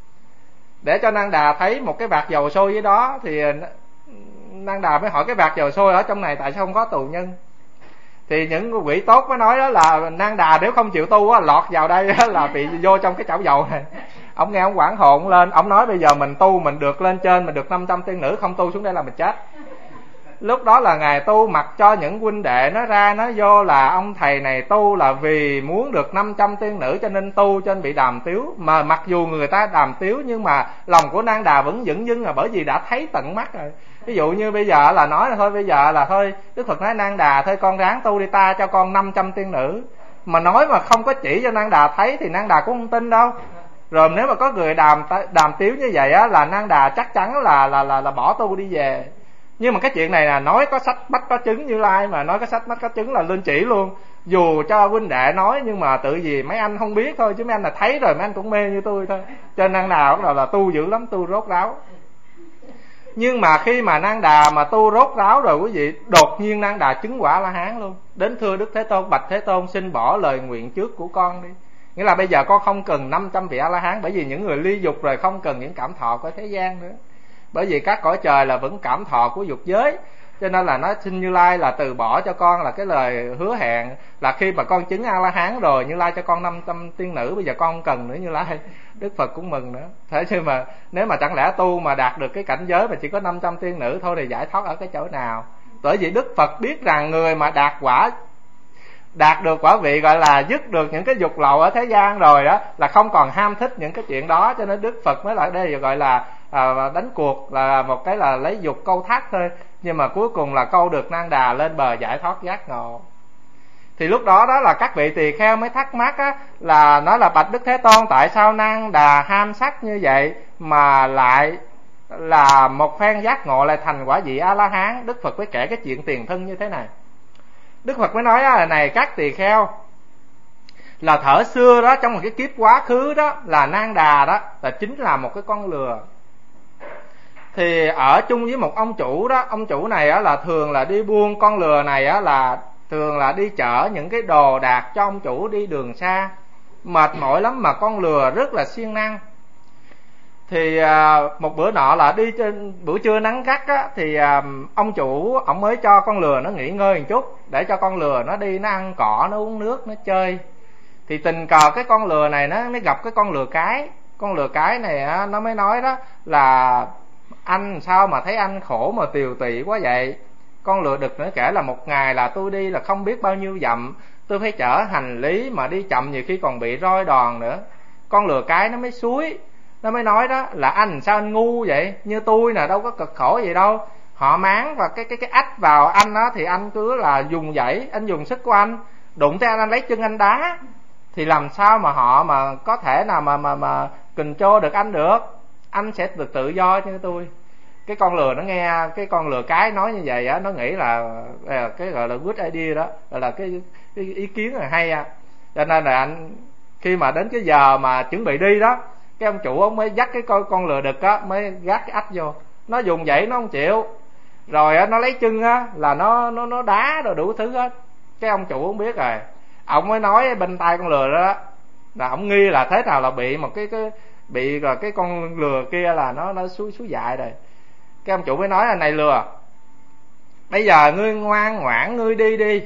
để cho Nang Đà thấy một cái vạc dầu sôi dưới đó. Thì Nang Đà mới hỏi cái vạc dầu sôi ở trong này tại sao không có tù nhân. Thì những quỷ tốt mới nói đó là Nang Đà nếu không chịu tu á, lọt vào đây á, là bị vô trong cái chảo dầu này. Ông nghe ông quảng hồn lên, ông nói bây giờ mình tu mình được lên trên, mình được 500 tiên nữ, không tu xuống đây là mình chết. Lúc đó là ngài tu mặc cho những huynh đệ nó ra nói vô là ông thầy này tu là vì muốn được 500 tiên nữ cho nên tu, cho nên bị đàm tiếu. Mà mặc dù người ta đàm tiếu nhưng mà lòng của Nang Đà vẫn dửng dưng, là bởi vì đã thấy tận mắt rồi. Ví dụ như bây giờ là nói là thôi, bây giờ là thôi Đức Phật nói Nang Đà thôi con ráng tu đi, ta cho con 500 tiên nữ. Mà nói mà không có chỉ cho Nang Đà thấy thì Nang Đà cũng không tin đâu. Rồi nếu mà có người đàm tiếu như vậy á, là Nang Đà chắc chắn là bỏ tu đi về. Nhưng mà cái chuyện này là nói có sách bách có chứng, Như Lai mà nói có sách bách có chứng là lên chỉ luôn. Dù cho huynh đệ nói nhưng mà tự vì mấy anh không biết thôi, chứ mấy anh là thấy rồi mấy anh cũng mê như tôi thôi. Cho nên Nang Đà bắt đầu là tu dữ lắm, tu rốt ráo. Nhưng mà khi mà Nang Đà mà tu rốt ráo rồi quý vị, đột nhiên Nang Đà chứng quả La Hán luôn. Đến thưa Đức Thế Tôn, bạch Thế Tôn xin bỏ lời nguyện trước của con đi. Nghĩa là bây giờ con không cần 500 vị A La Hán, bởi vì những người ly dục rồi không cần những cảm thọ của thế gian nữa. Bởi vì các cõi trời là vẫn cảm thọ của dục giới, cho nên là nói xin Như Lai là từ bỏ cho con là cái lời hứa hẹn là khi mà con chứng A La Hán rồi, Như Lai cho con 500 tiên nữ, bây giờ con không cần nữa Như Lai. Đức Phật cũng mừng nữa. Thế chứ mà nếu mà chẳng lẽ tu mà đạt được cái cảnh giới mà chỉ có 500 tiên nữ thôi thì giải thoát ở cái chỗ nào? Bởi vì Đức Phật biết rằng người mà đạt được quả vị gọi là dứt được những cái dục lậu ở thế gian rồi đó, là không còn ham thích những cái chuyện đó. Cho nên Đức Phật mới lại đây gọi là đánh cuộc, là một cái là lấy dục câu thác thôi, nhưng mà cuối cùng là câu được Nang Đà lên bờ giải thoát giác ngộ. Thì lúc đó đó là các vị tỳ kheo mới thắc mắc á, là nói là bạch Đức Thế Tôn, tại sao Nang Đà ham sắc như vậy mà lại là một phen giác ngộ lại thành quả vị A La Hán? Đức Phật mới kể cái chuyện tiền thân như thế này. Đức Phật mới nói là này các tỳ kheo, là thở xưa đó, trong một cái kiếp quá khứ đó, là Nang Đà đó là chính là một cái con lừa. Thì ở chung với một ông chủ đó, ông chủ này á, là thường là đi buôn. Con lừa này á, là thường là đi chở những cái đồ đạc cho ông chủ đi đường xa, mệt mỏi lắm mà con lừa rất là siêng năng. Thì một bữa nọ là đi trên bữa trưa nắng gắt á, thì ông chủ ông mới cho con lừa nó nghỉ ngơi một chút, để cho con lừa nó đi nó ăn cỏ, nó uống nước, nó chơi. Thì tình cờ cái con lừa này nó mới gặp cái con lừa cái. Con lừa cái này á, nó mới nói đó là anh sao mà thấy anh khổ mà tiều tụy quá vậy? Con lừa đực nữa kể là một ngày là tôi đi là không biết bao nhiêu dặm, tôi phải chở hành lý mà đi chậm, nhiều khi còn bị roi đòn nữa. Con lừa cái nó mới xúi, nó mới nói đó là anh sao anh ngu vậy? Như tôi nè đâu có cực khổ gì đâu. Họ máng và cái ách vào anh đó, thì anh cứ là dùng dãy, anh dùng sức của anh, đụng tới anh lấy chân anh đá, thì làm sao mà họ mà có thể nào mà control được anh được? Anh sẽ được tự do như tôi. Cái con lừa nó nghe cái con lừa cái nói như vậy á, nó nghĩ là cái gọi là good idea đó, gọi là cái ý kiến là hay à. Cho nên là anh khi mà đến cái giờ mà chuẩn bị đi đó, cái ông chủ ông mới dắt cái con lừa đực á, mới gác cái ách vô. Nó dùng vậy nó không chịu, rồi á nó lấy chân á là nó đá rồi đủ thứ hết. Cái ông chủ không biết rồi, ông mới nói bên tay con lừa đó là ông nghi là thế nào là bị một cái bị rồi cái con lừa kia là nó xúi dại rồi. Cái ông chủ mới nói là này lừa, bây giờ ngươi ngoan ngoãn ngươi đi,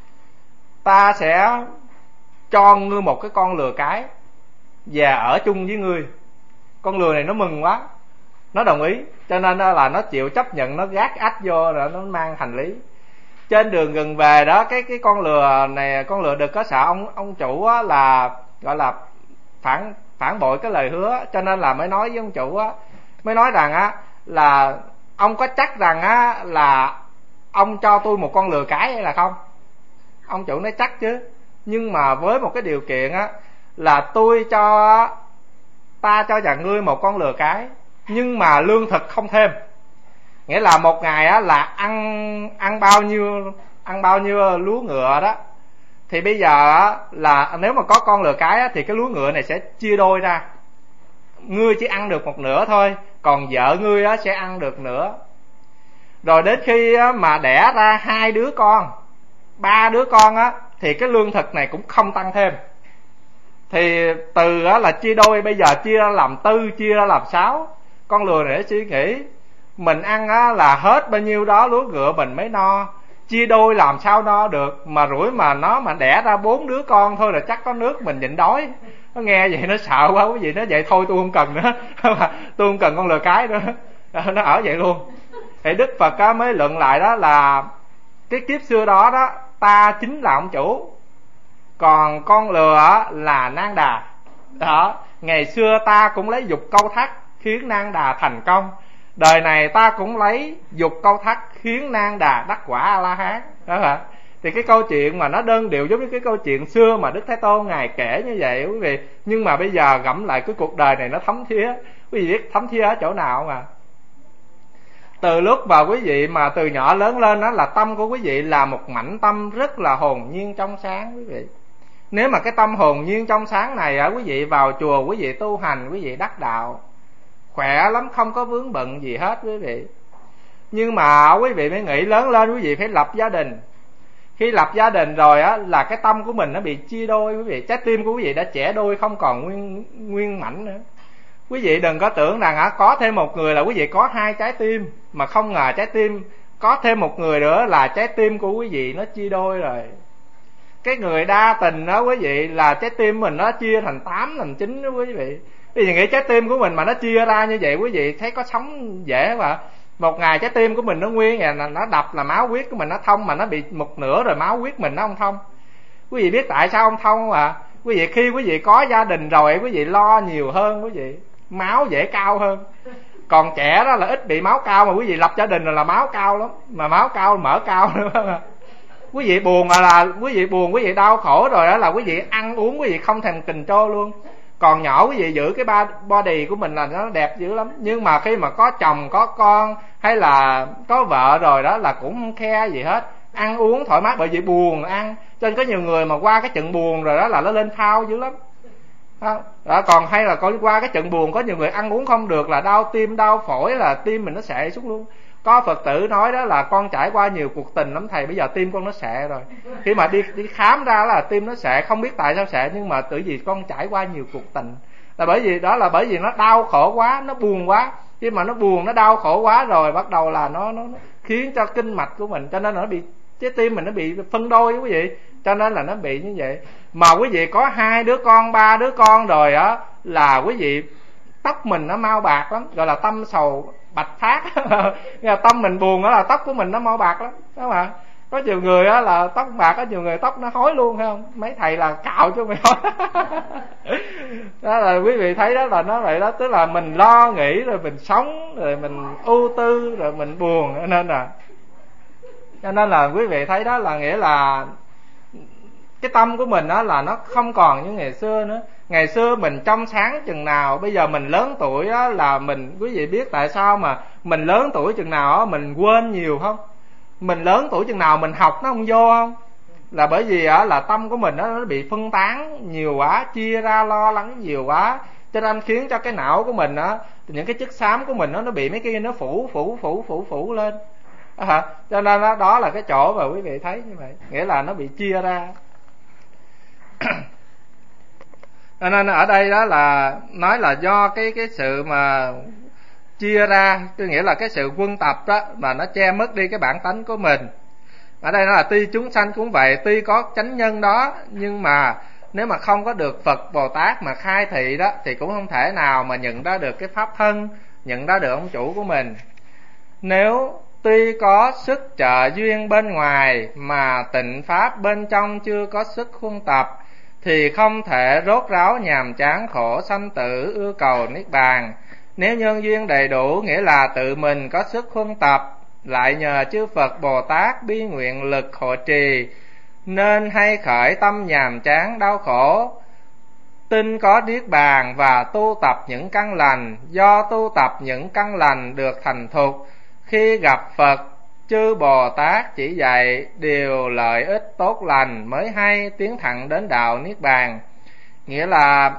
ta sẽ cho ngươi một cái con lừa cái về ở chung với ngươi. Con lừa này nó mừng quá, nó đồng ý, cho nên là nó chịu chấp nhận, nó gác ách vô rồi nó mang hành lý. Trên đường gần về đó, cái con lừa này, con lừa đực có sợ ông chủ á, là gọi là phản bội cái lời hứa, cho nên là mới nói với ông chủ á, mới nói rằng á là ông có chắc rằng á là ông cho tôi một con lừa cái hay là không? Ông chủ nói chắc chứ, nhưng mà với một cái điều kiện á là ta cho nhà ngươi một con lừa cái, nhưng mà lương thực không thêm. Nghĩa là một ngày á là ăn bao nhiêu lúa ngựa đó, Thì bây giờ á, là nếu mà có con lừa cái á, thì cái lúa ngựa này sẽ chia đôi ra. Ngươi chỉ ăn được một nửa thôi, còn vợ ngươi á, sẽ ăn được nửa. Rồi đến khi á, mà đẻ ra 2 đứa con, 3 đứa con á, thì cái lương thực này cũng không tăng thêm. Thì từ á, là chia đôi, bây giờ chia ra làm 4, chia ra làm 6. Con lừa này suy nghĩ, mình ăn á, là hết bao nhiêu đó lúa ngựa mình mới no, chia đôi làm sao no được. Mà rủi mà nó mà đẻ ra 4 đứa con thôi là chắc có nước mình nhịn đói. Nó nghe vậy nó sợ quá, quý vị, nó vậy thôi tôi không cần nữa tôi không cần con lừa cái nữa nó ở vậy luôn. Thì Đức Phật á, mới luận lại đó là cái kiếp xưa đó đó, ta chính là ông chủ, còn con lừa là Nang Đà đó. Ngày xưa ta cũng lấy dục câu thắt khiến Nang Đà thành công, đời này ta cũng lấy dục câu thắt khiến Nang Đà đắc quả A La Hán đó hả. Thì cái câu chuyện mà nó đơn điệu giống như cái câu chuyện xưa mà Đức Thế Tôn ngài kể như vậy quý vị. Nhưng mà bây giờ gẫm lại cái cuộc đời này nó thấm thía. Quý vị biết thấm thía ở chỗ nào mà? Từ lúc mà quý vị mà từ nhỏ lớn lên đó, là tâm của quý vị là một mảnh tâm rất là hồn nhiên trong sáng quý vị. Nếu mà cái tâm hồn nhiên trong sáng này quý vị vào chùa, quý vị tu hành, quý vị đắc đạo khỏe lắm, không có vướng bận gì hết quý vị. Nhưng mà quý vị mới nghĩ lớn lên quý vị phải lập gia đình. Khi lập gia đình rồi á, là cái tâm của mình nó bị chia đôi quý vị. Trái tim của quý vị đã chẻ đôi, không còn nguyên mảnh nữa. Quý vị đừng có tưởng rằng có thêm một người là quý vị có 2 trái tim, mà không ngờ trái tim có thêm một người nữa là trái tim của quý vị nó chia đôi rồi. Cái người đa tình đó quý vị, là trái tim mình nó chia thành 8 thành 9 đó quý vị. Quý vị nghĩ trái tim của mình mà nó chia ra như vậy, quý vị thấy có sống dễ không ạ? Một ngày trái tim của mình nó nguyên là nó đập là máu huyết của mình nó thông, mà nó bị một nửa rồi máu huyết mình nó không thông. Quý vị biết tại sao không thông không ạ? Quý vị khi quý vị có gia đình rồi, quý vị lo nhiều hơn quý vị, máu dễ cao hơn. Còn trẻ đó là ít bị máu cao, mà quý vị lập gia đình rồi là máu cao lắm, mà máu cao mỡ cao nữa. Quý vị buồn là quý vị buồn, quý vị đau khổ rồi đó là quý vị ăn uống quý vị không thèm control luôn. Còn nhỏ quý vị giữ cái body của mình là nó đẹp dữ lắm. Nhưng mà khi mà có chồng có con hay là có vợ rồi đó là cũng không khe gì hết, ăn uống thoải mái, bởi vì buồn ăn. Cho nên có nhiều người mà qua cái trận buồn rồi đó là nó lên thao dữ lắm đó. Còn hay là còn qua cái trận buồn có nhiều người ăn uống không được là đau tim đau phổi, là tim mình nó xệ xuống luôn. Có Phật tử nói đó là con trải qua nhiều cuộc tình lắm thầy, bây giờ tim con nó xệ rồi. Khi mà đi khám ra là tim nó xệ, không biết tại sao xệ, nhưng mà tự vì con trải qua nhiều cuộc tình. Là bởi vì đó là bởi vì nó đau khổ quá, nó buồn quá. Khi mà nó buồn nó đau khổ quá rồi bắt đầu là nó khiến cho kinh mạch của mình, cho nên nó bị, trái tim mình nó bị phân đôi quý vị, cho nên là nó bị như vậy. Mà quý vị có 2 đứa con 3 đứa con rồi á, là quý vị tóc mình nó mau bạc lắm, gọi là tâm sầu bạch phát tâm mình buồn đó là tóc của mình nó mau bạc lắm đó mà. Có nhiều người á là tóc bạc, có nhiều người tóc nó hói luôn, phải không? Mấy thầy là cạo cho mày hói đó là quý vị thấy đó là nó vậy đó. Tức là mình lo nghĩ rồi mình sống rồi mình ưu tư rồi mình buồn, cho nên là quý vị thấy đó là nghĩa là cái tâm của mình đó là nó không còn như ngày xưa nữa. Ngày xưa mình trong sáng chừng nào, bây giờ mình lớn tuổi á là mình, quý vị biết tại sao mà mình lớn tuổi chừng nào á mình quên nhiều không? Mình lớn tuổi chừng nào mình học nó không vô không? Là bởi vì á là tâm của mình nó bị phân tán nhiều quá, chia ra lo lắng nhiều quá, cho nên khiến cho cái não của mình á, những cái chất xám của mình nó bị mấy cái nó phủ lên cho nên đó là cái chỗ mà quý vị thấy như vậy, nghĩa là nó bị chia ra. Cho nên ở đây đó là nói là do cái sự mà chia ra, tôi nghĩa là cái sự quân tập đó mà nó che mất đi cái bản tánh của mình. Ở đây nó là tuy chúng sanh cũng vậy, tuy có chánh nhân đó, nhưng mà nếu mà không có được Phật Bồ Tát mà khai thị đó thì cũng không thể nào mà nhận ra được cái pháp thân, nhận ra được ông chủ của mình. Nếu tuy có sức trợ duyên bên ngoài mà tịnh pháp bên trong chưa có sức huân tập, thì không thể rốt ráo nhàm chán khổ sanh tử ưa cầu niết bàn. Nếu nhân duyên đầy đủ, nghĩa là tự mình có sức huân tập, lại nhờ chư Phật Bồ Tát bi nguyện lực hộ trì, nên hay khởi tâm nhàm chán đau khổ, tin có niết bàn và tu tập những căn lành. Do tu tập những căn lành được thành thục, khi gặp Phật chư Bồ Tát chỉ dạy điều lợi ích tốt lành mới hay tiến thẳng đến đạo Niết Bàn. Nghĩa là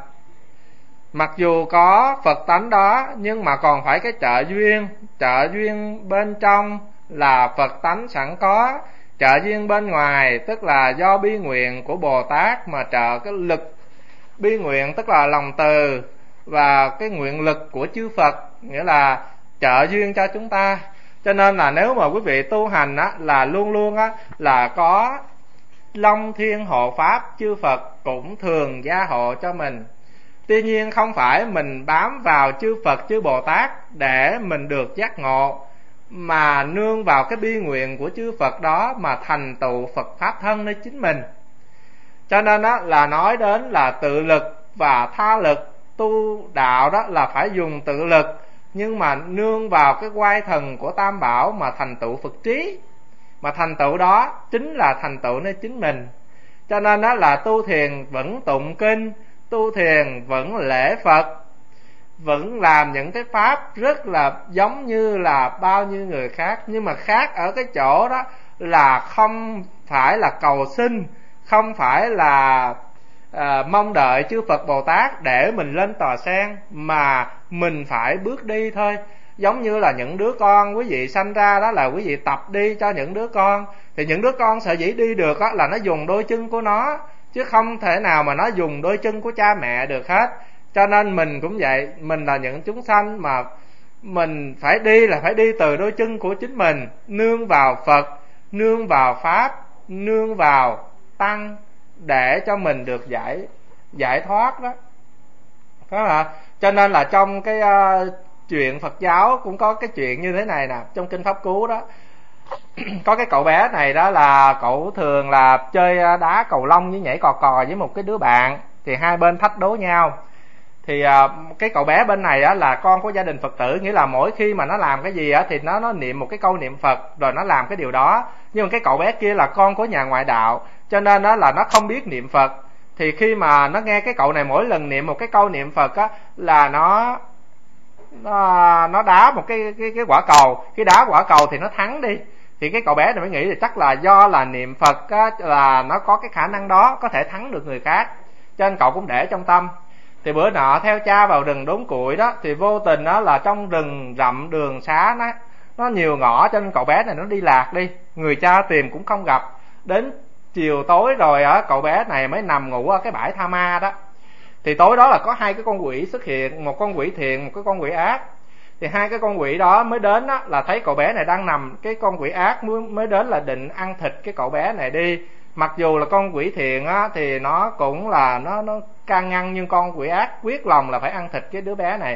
mặc dù có Phật tánh đó, nhưng mà còn phải cái trợ duyên bên trong là Phật tánh sẵn có, trợ duyên bên ngoài tức là do bi nguyện của Bồ Tát mà trợ cái lực bi nguyện, tức là lòng từ và cái nguyện lực của chư Phật, nghĩa là trợ duyên cho chúng ta. Cho nên là nếu mà quý vị tu hành á, là luôn luôn á là có Long Thiên hộ pháp chư Phật cũng thường gia hộ cho mình. Tuy nhiên không phải mình bám vào chư Phật chư Bồ Tát để mình được giác ngộ, mà nương vào cái bi nguyện của chư Phật đó mà thành tựu Phật pháp thân nơi chính mình. Cho nên đó là nói đến là tự lực và tha lực. Tu đạo đó là phải dùng tự lực, nhưng mà nương vào cái oai thần của Tam Bảo mà thành tựu Phật trí, mà thành tựu đó chính là thành tựu nơi chính mình. Cho nên đó là tu thiền vẫn tụng kinh, tu thiền vẫn lễ Phật, vẫn làm những cái pháp rất là giống như là bao nhiêu người khác. Nhưng mà khác ở cái chỗ đó là không phải là cầu xin, không phải là mong đợi chư Phật Bồ Tát để mình lên tòa sen, mà mình phải bước đi thôi. Giống như là những đứa con quý vị sanh ra đó là quý vị tập đi cho những đứa con, thì những đứa con sở dĩ đi được đó là nó dùng đôi chân của nó, chứ không thể nào mà nó dùng đôi chân của cha mẹ được hết. Cho nên mình cũng vậy, mình là những chúng sanh mà mình phải đi là phải đi từ đôi chân của chính mình, nương vào Phật, nương vào Pháp, nương vào Tăng để cho mình được giải thoát đó. Phải không ạ? Cho nên là trong cái chuyện Phật giáo cũng có cái chuyện như thế này nè, trong kinh Pháp Cú đó có cái cậu bé này đó là cậu thường là chơi đá cầu lông với nhảy cò cò với một cái đứa bạn, thì hai bên thách đố nhau. Thì cái cậu bé bên này á là con của gia đình Phật tử, nghĩa là mỗi khi mà nó làm cái gì á thì nó niệm một cái câu niệm Phật rồi nó làm cái điều đó. Nhưng mà cái cậu bé kia là con của nhà ngoại đạo, cho nên đó là nó không biết niệm Phật. Thì khi mà nó nghe cái cậu này mỗi lần niệm một cái câu niệm Phật á là nó đá một cái quả cầu, khi đá quả cầu thì nó thắng đi. Thì cái cậu bé này mới nghĩ là chắc là do là niệm Phật á, là nó có cái khả năng đó, có thể thắng được người khác, cho nên cậu cũng để trong tâm. Thì bữa nọ theo cha vào rừng đốn củi đó, thì vô tình đó là trong rừng rậm đường xá nó nhiều ngõ, cho nên cậu bé này nó đi lạc đi, người cha tìm cũng không gặp. Đến chiều tối rồi á, cậu bé này mới nằm ngủ ở cái bãi tha ma đó. Thì tối đó là có hai cái con quỷ xuất hiện, một con quỷ thiện, một cái con quỷ ác. Thì hai cái con quỷ đó mới đến đó, là thấy cậu bé này đang nằm, cái con quỷ ác mới đến là định ăn thịt cái cậu bé này đi. Mặc dù là con quỷ thiện á thì nó cũng là nó can ngăn, nhưng con quỷ ác quyết lòng là phải ăn thịt cái đứa bé này.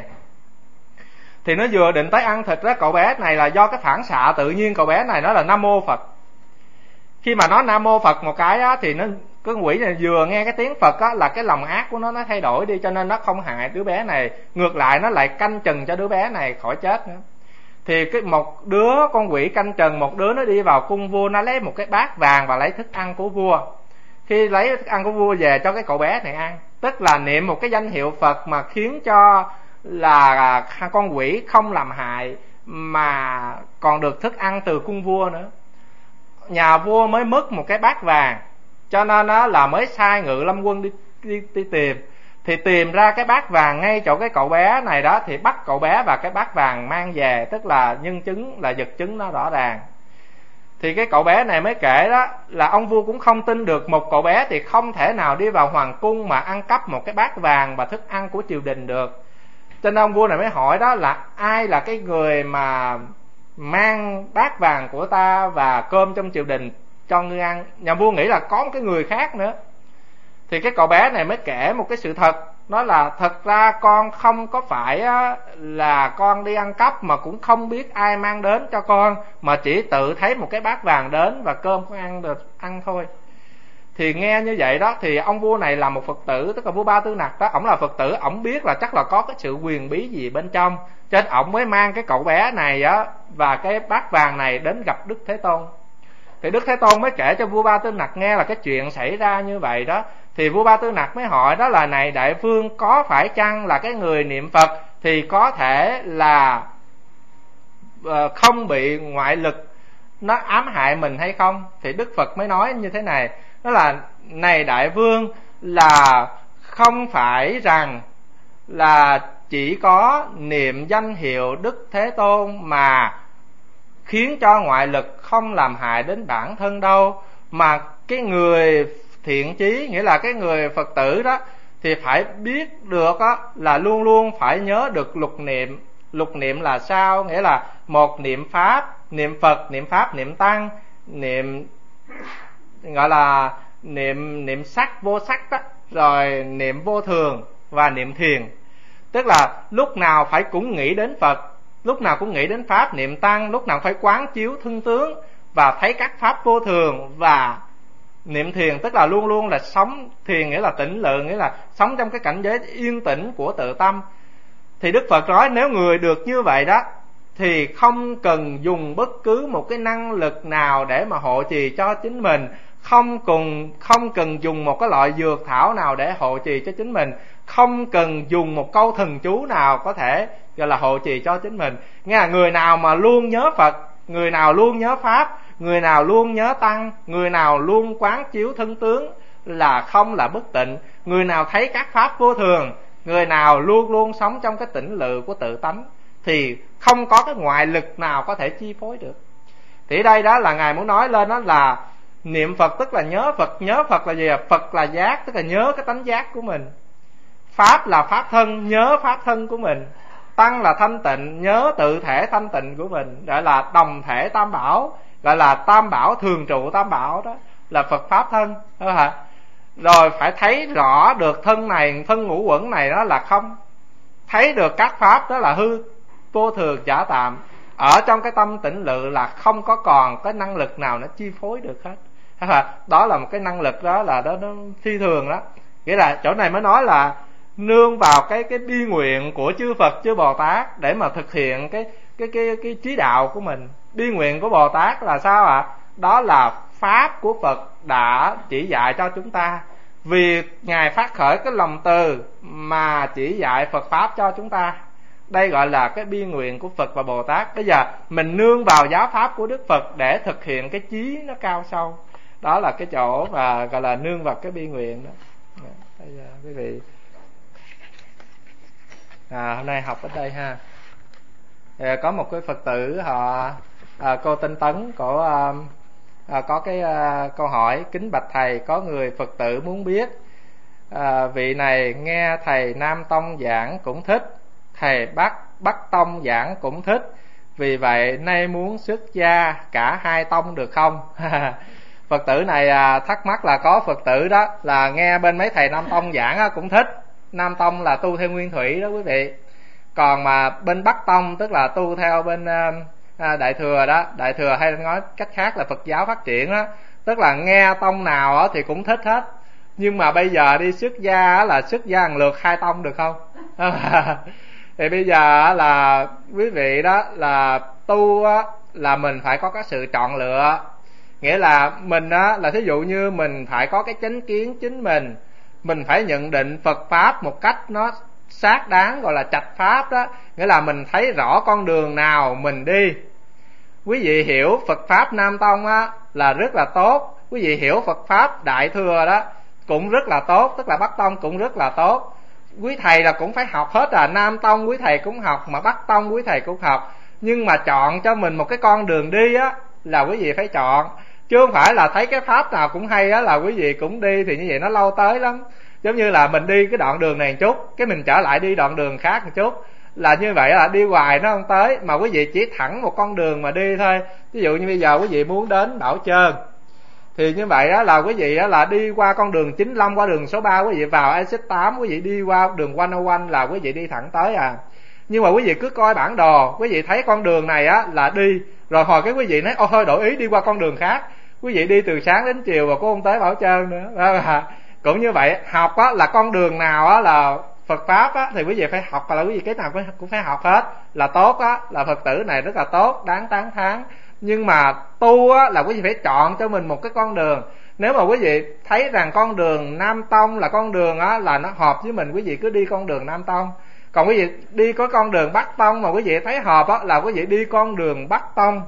Thì nó vừa định tới ăn thịt đó, cậu bé này là do cái phản xạ tự nhiên cậu bé này nó là Nam Mô Phật. Khi mà nó Nam Mô Phật một cái á, thì cái quỷ này vừa nghe cái tiếng Phật á, là cái lòng ác của nó thay đổi đi, cho nên nó không hại đứa bé này, ngược lại nó lại canh chừng cho đứa bé này khỏi chết nữa. Thì một đứa con quỷ canh chừng, một đứa nó đi vào cung vua, nó lấy một cái bát vàng và lấy thức ăn của vua. Khi lấy thức ăn của vua về cho cái cậu bé này ăn, tức là niệm một cái danh hiệu Phật mà khiến cho là con quỷ không làm hại, mà còn được thức ăn từ cung vua nữa. Nhà vua mới mất một cái bát vàng, cho nên là mới sai Ngự Lâm Quân đi tìm. Thì tìm ra cái bát vàng ngay chỗ cái cậu bé này đó, thì bắt cậu bé và cái bát vàng mang về, tức là nhân chứng, là vật chứng nó rõ ràng. Thì cái cậu bé này mới kể đó là ông vua cũng không tin được, một cậu bé thì không thể nào đi vào hoàng cung mà ăn cắp một cái bát vàng và thức ăn của triều đình được. Cho nên ông vua này mới hỏi đó là ai là cái người mà mang bát vàng của ta và cơm trong triều đình cho ngươi ăn. Nhà vua nghĩ là có một cái người khác nữa. Thì cái cậu bé này mới kể một cái sự thật, nói là thật ra con không có phải là con đi ăn cắp, mà cũng không biết ai mang đến cho con, mà chỉ tự thấy một cái bát vàng đến và cơm con ăn được ăn thôi. Thì nghe như vậy đó, thì ông vua này là một Phật tử, tức là vua Ba Tư Nặc đó, ổng là Phật tử, ổng biết là chắc là có cái sự quyền bí gì bên trong, cho nên ổng mới mang cái cậu bé này á và cái bát vàng này đến gặp Đức Thế Tôn. Thì Đức Thế Tôn mới kể cho vua Ba Tư Nặc nghe là cái chuyện xảy ra như vậy đó. Thì vua Ba Tư Nặc mới hỏi đó là này đại vương, có phải chăng là cái người niệm Phật thì có thể là không bị ngoại lực nó ám hại mình hay không? Thì Đức Phật mới nói như thế này, đó là: này đại vương, là không phải rằng là chỉ có niệm danh hiệu Đức Thế Tôn mà khiến cho ngoại lực không làm hại đến bản thân đâu, mà cái người thiện chí, nghĩa là cái người Phật tử đó, thì phải biết được đó, là luôn luôn phải nhớ được lục niệm. Lục niệm là sao? Nghĩa là một niệm Pháp, niệm Phật, niệm Pháp, niệm Tăng, niệm gọi là niệm sắc vô sắc đó, rồi niệm vô thường và niệm thiền. Tức là lúc nào phải cũng nghĩ đến Phật, lúc nào cũng nghĩ đến Pháp, niệm Tăng, lúc nào phải quán chiếu thân tướng và thấy các Pháp vô thường, và niệm thiền tức là luôn luôn là sống thiền, nghĩa là tĩnh lự, nghĩa là sống trong cái cảnh giới yên tĩnh của tự tâm. Thì Đức Phật nói nếu người được như vậy đó thì không cần dùng bất cứ một cái năng lực nào để mà hộ trì cho chính mình, không cần dùng một cái loại dược thảo nào để hộ trì cho chính mình, không cần dùng một câu thần chú nào có thể gọi là hộ trì cho chính mình. Nghe là người nào mà luôn nhớ Phật, người nào luôn nhớ Pháp, người nào luôn nhớ Tăng, người nào luôn quán chiếu thân tướng là không là bất tịnh, người nào thấy các Pháp vô thường, người nào luôn luôn sống trong cái tĩnh lự của tự tánh, thì không có cái ngoại lực nào có thể chi phối được. Thì đây đó là Ngài muốn nói lên, đó là niệm Phật tức là nhớ Phật. Nhớ Phật là gì? Phật là giác, tức là nhớ cái tánh giác của mình. Pháp là pháp thân, nhớ pháp thân của mình. Tăng là thanh tịnh, nhớ tự thể thanh tịnh của mình, gọi là đồng thể tam bảo, gọi là tam bảo thường trụ tam bảo, đó là Phật pháp thân, đúng không hả? Rồi phải thấy rõ được thân này, thân ngũ uẩn này đó là không, thấy được các pháp đó là hư vô thường giả tạm. Ở trong cái tâm tĩnh lự là không có còn cái năng lực nào nó chi phối được hết. Đó là một cái năng lực đó là nó phi thường đó. Nghĩa là chỗ này mới nói là nương vào cái bi nguyện của chư Phật chư Bồ Tát để mà thực hiện cái trí đạo của mình. Bi nguyện của Bồ Tát là sao ạ? Đó là pháp của Phật đã chỉ dạy cho chúng ta. Vì Ngài phát khởi cái lòng từ mà chỉ dạy Phật pháp cho chúng ta. Đây gọi là cái bi nguyện của Phật và Bồ Tát. Bây giờ mình nương vào giáo pháp của Đức Phật để thực hiện cái chí nó cao sâu. Đó là cái chỗ mà gọi là nương vào cái bi nguyện đó. Bây giờ quý vị hôm nay học ở đây ha. Có một cái Phật tử họ cô Tinh Tấn của có cái câu hỏi: kính bạch thầy, có người Phật tử muốn biết vị này nghe thầy Nam Tông giảng cũng thích, thầy Bắc Tông giảng cũng thích, vì vậy nay muốn xuất gia cả hai tông được không? Phật tử này thắc mắc là có Phật tử đó là nghe bên mấy thầy Nam Tông giảng cũng thích. Nam Tông là tu theo nguyên thủy đó quý vị. Còn mà bên Bắc Tông tức là tu theo bên Đại Thừa đó. Đại Thừa hay nói cách khác là Phật giáo phát triển đó, tức là nghe tông nào thì cũng thích hết. Nhưng mà bây giờ đi xuất gia là xuất gia lần lượt hai tông được không? Thì bây giờ là quý vị đó là tu là mình phải có cái sự chọn lựa. Nghĩa là mình là thí dụ như mình phải có cái chánh kiến chính mình phải nhận định Phật pháp một cách nó xác đáng, gọi là trạch pháp đó. Nghĩa là mình thấy rõ con đường nào mình đi. Quý vị hiểu Phật pháp Nam Tông là rất là tốt, quý vị hiểu Phật pháp Đại Thừa đó cũng rất là tốt, tức là Bắc Tông cũng rất là tốt. Quý thầy là cũng phải học hết, Nam Tông quý thầy cũng học, mà Bắc Tông quý thầy cũng học. Nhưng mà chọn cho mình một cái con đường đi là quý vị phải chọn, chứ không phải là thấy cái pháp nào cũng hay là quý vị cũng đi, thì như vậy nó lâu tới lắm. Giống như là mình đi cái đoạn đường này một chút, cái mình trở lại đi đoạn đường khác một chút, là như vậy là đi hoài nó không tới. Mà quý vị chỉ thẳng một con đường mà đi thôi. Ví dụ như bây giờ quý vị muốn đến Bảo Trơn, thì như vậy là quý vị là đi qua con đường 95, qua đường số 3, quý vị vào exit 8, quý vị đi qua đường 101 là quý vị đi thẳng tới Nhưng mà quý vị cứ coi bản đồ, quý vị thấy con đường này là đi, rồi hồi cái quý vị nói thôi đổi ý đi qua con đường khác. Quý vị đi từ sáng đến chiều và cũng không tới Bảo Trơn nữa. Cũng như vậy, học là con đường nào là Phật pháp thì quý vị phải học, là quý vị cái nào cũng phải học hết là tốt là Phật tử này rất là tốt, đáng tán thán. Nhưng mà tu là quý vị phải chọn cho mình một cái con đường. Nếu mà quý vị thấy rằng con đường Nam Tông là con đường là nó hợp với mình, quý vị cứ đi con đường Nam Tông. Còn quý vị đi có con đường Bắc Tông mà quý vị thấy hợp là quý vị đi con đường Bắc Tông.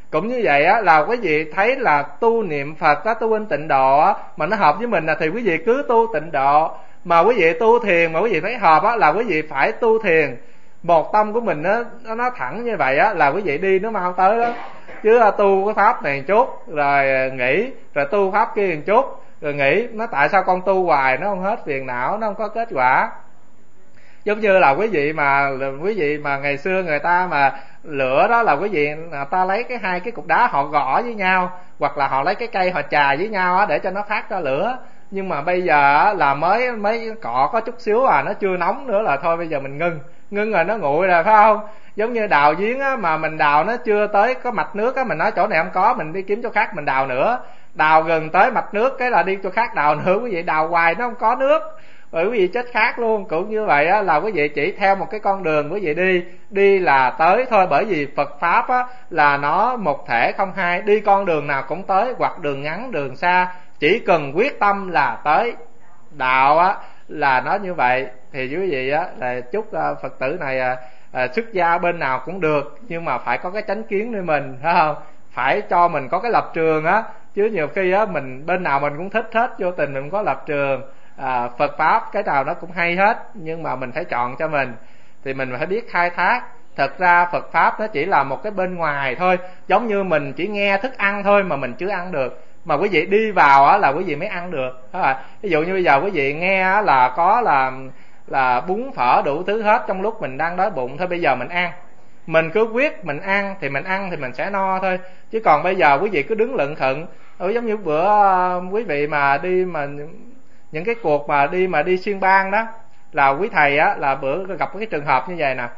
Cũng như vậy á, là quý vị thấy là tu niệm Phật á, tu in tịnh độ á, mà nó hợp với mình là thì quý vị cứ tu tịnh độ. Mà quý vị tu thiền mà quý vị thấy hợp á, là quý vị phải tu thiền. Một tâm của mình nó thẳng như vậy á, là quý vị đi nó mau tới đó. Chứ tu cái pháp này một chút rồi nghỉ, rồi tu pháp kia một chút rồi nghỉ, nó tại sao con tu hoài nó không hết phiền não, nó không có kết quả. Giống như là quý vị mà ngày xưa người ta mà lửa đó, là quý vị người ta lấy hai cái cục đá họ gõ với nhau, hoặc là họ lấy cái cây họ chà với nhau á để cho nó phát ra lửa. Nhưng mà bây giờ là mới cọ có chút xíu nó chưa nóng nữa là thôi bây giờ mình ngưng rồi nó nguội rồi, phải không? Giống như đào giếng á, mà mình đào nó chưa tới có mạch nước á, mình nói chỗ này không có, mình đi kiếm chỗ khác mình đào nữa. Đào gần tới mạch nước cái là đi chỗ khác đào nữa. Quý vị đào hoài nó không có nước, rồi quý vị chết khát luôn. Cũng như vậy á, là quý vị chỉ theo một cái con đường quý vị đi là tới thôi. Bởi vì Phật pháp á là nó một thể không hai, đi con đường nào cũng tới, hoặc đường ngắn đường xa, chỉ cần quyết tâm là tới. Đạo á là nó như vậy. Thì quý vị á là chúc Phật tử này xuất gia bên nào cũng được, nhưng mà phải có cái chánh kiến nơi mình, phải không? Phải cho mình có cái lập trường á, chứ nhiều khi á mình bên nào mình cũng thích hết, vô tình mình không có lập trường. Phật pháp cái nào nó cũng hay hết, nhưng mà mình phải chọn cho mình, thì mình phải biết khai thác. Thật ra Phật pháp nó chỉ là một cái bên ngoài thôi, giống như mình chỉ nghe thức ăn thôi mà mình chưa ăn được, mà quý vị đi vào á là quý vị mới ăn được. Ví dụ như bây giờ quý vị nghe á là có là bún phở đủ thứ hết trong lúc mình đang đói bụng thôi. Bây giờ mình ăn, mình cứ quyết mình ăn thì mình sẽ no thôi. Chứ còn bây giờ quý vị cứ đứng lận khận. Giống như bữa quý vị mà đi mà những cái cuộc mà đi xuyên bang đó, là quý thầy á là bữa gặp cái trường hợp như vậy nè,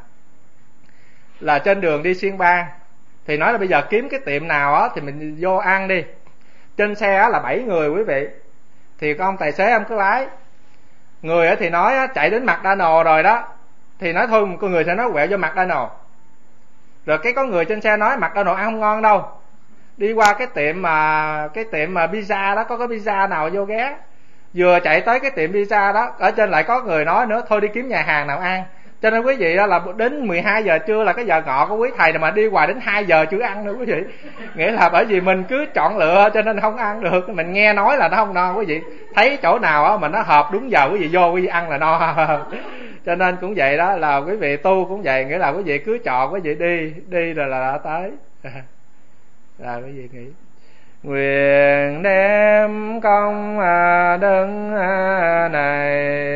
là trên đường đi xuyên bang thì nói là bây giờ kiếm cái tiệm nào á thì mình vô ăn đi. Trên xe á là 7 người quý vị, thì con tài xế em cứ lái. Người á thì nói á, chạy đến McDonald's rồi đó, thì nói thôi con người sẽ nói quẹo vô McDonald's. Rồi cái có người trên xe nói McDonald's ăn không ngon đâu, đi qua cái tiệm mà pizza đó, có cái pizza nào vô ghé. Vừa chạy tới cái tiệm pizza đó, ở trên lại có người nói nữa thôi đi kiếm nhà hàng nào ăn. Cho nên quý vị đó là đến 12 giờ trưa là cái giờ ngọ của quý thầy, mà đi hoài đến 2 giờ chưa ăn nữa quý vị. Nghĩa là bởi vì mình cứ chọn lựa cho nên không ăn được. Mình nghe nói là nó không no quý vị, thấy chỗ nào á mà nó hợp đúng giờ quý vị vô quý vị ăn là no. Cho nên cũng vậy đó, là quý vị tu cũng vậy, nghĩa là quý vị cứ chọn quý vị đi rồi là đã tới. Là quý vị nghĩ nguyện đem công đức này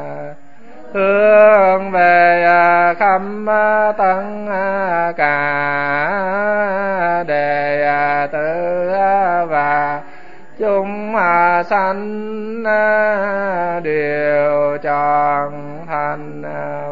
hướng về khắp tất cả đệ tử và chúng sanh đều trọn thành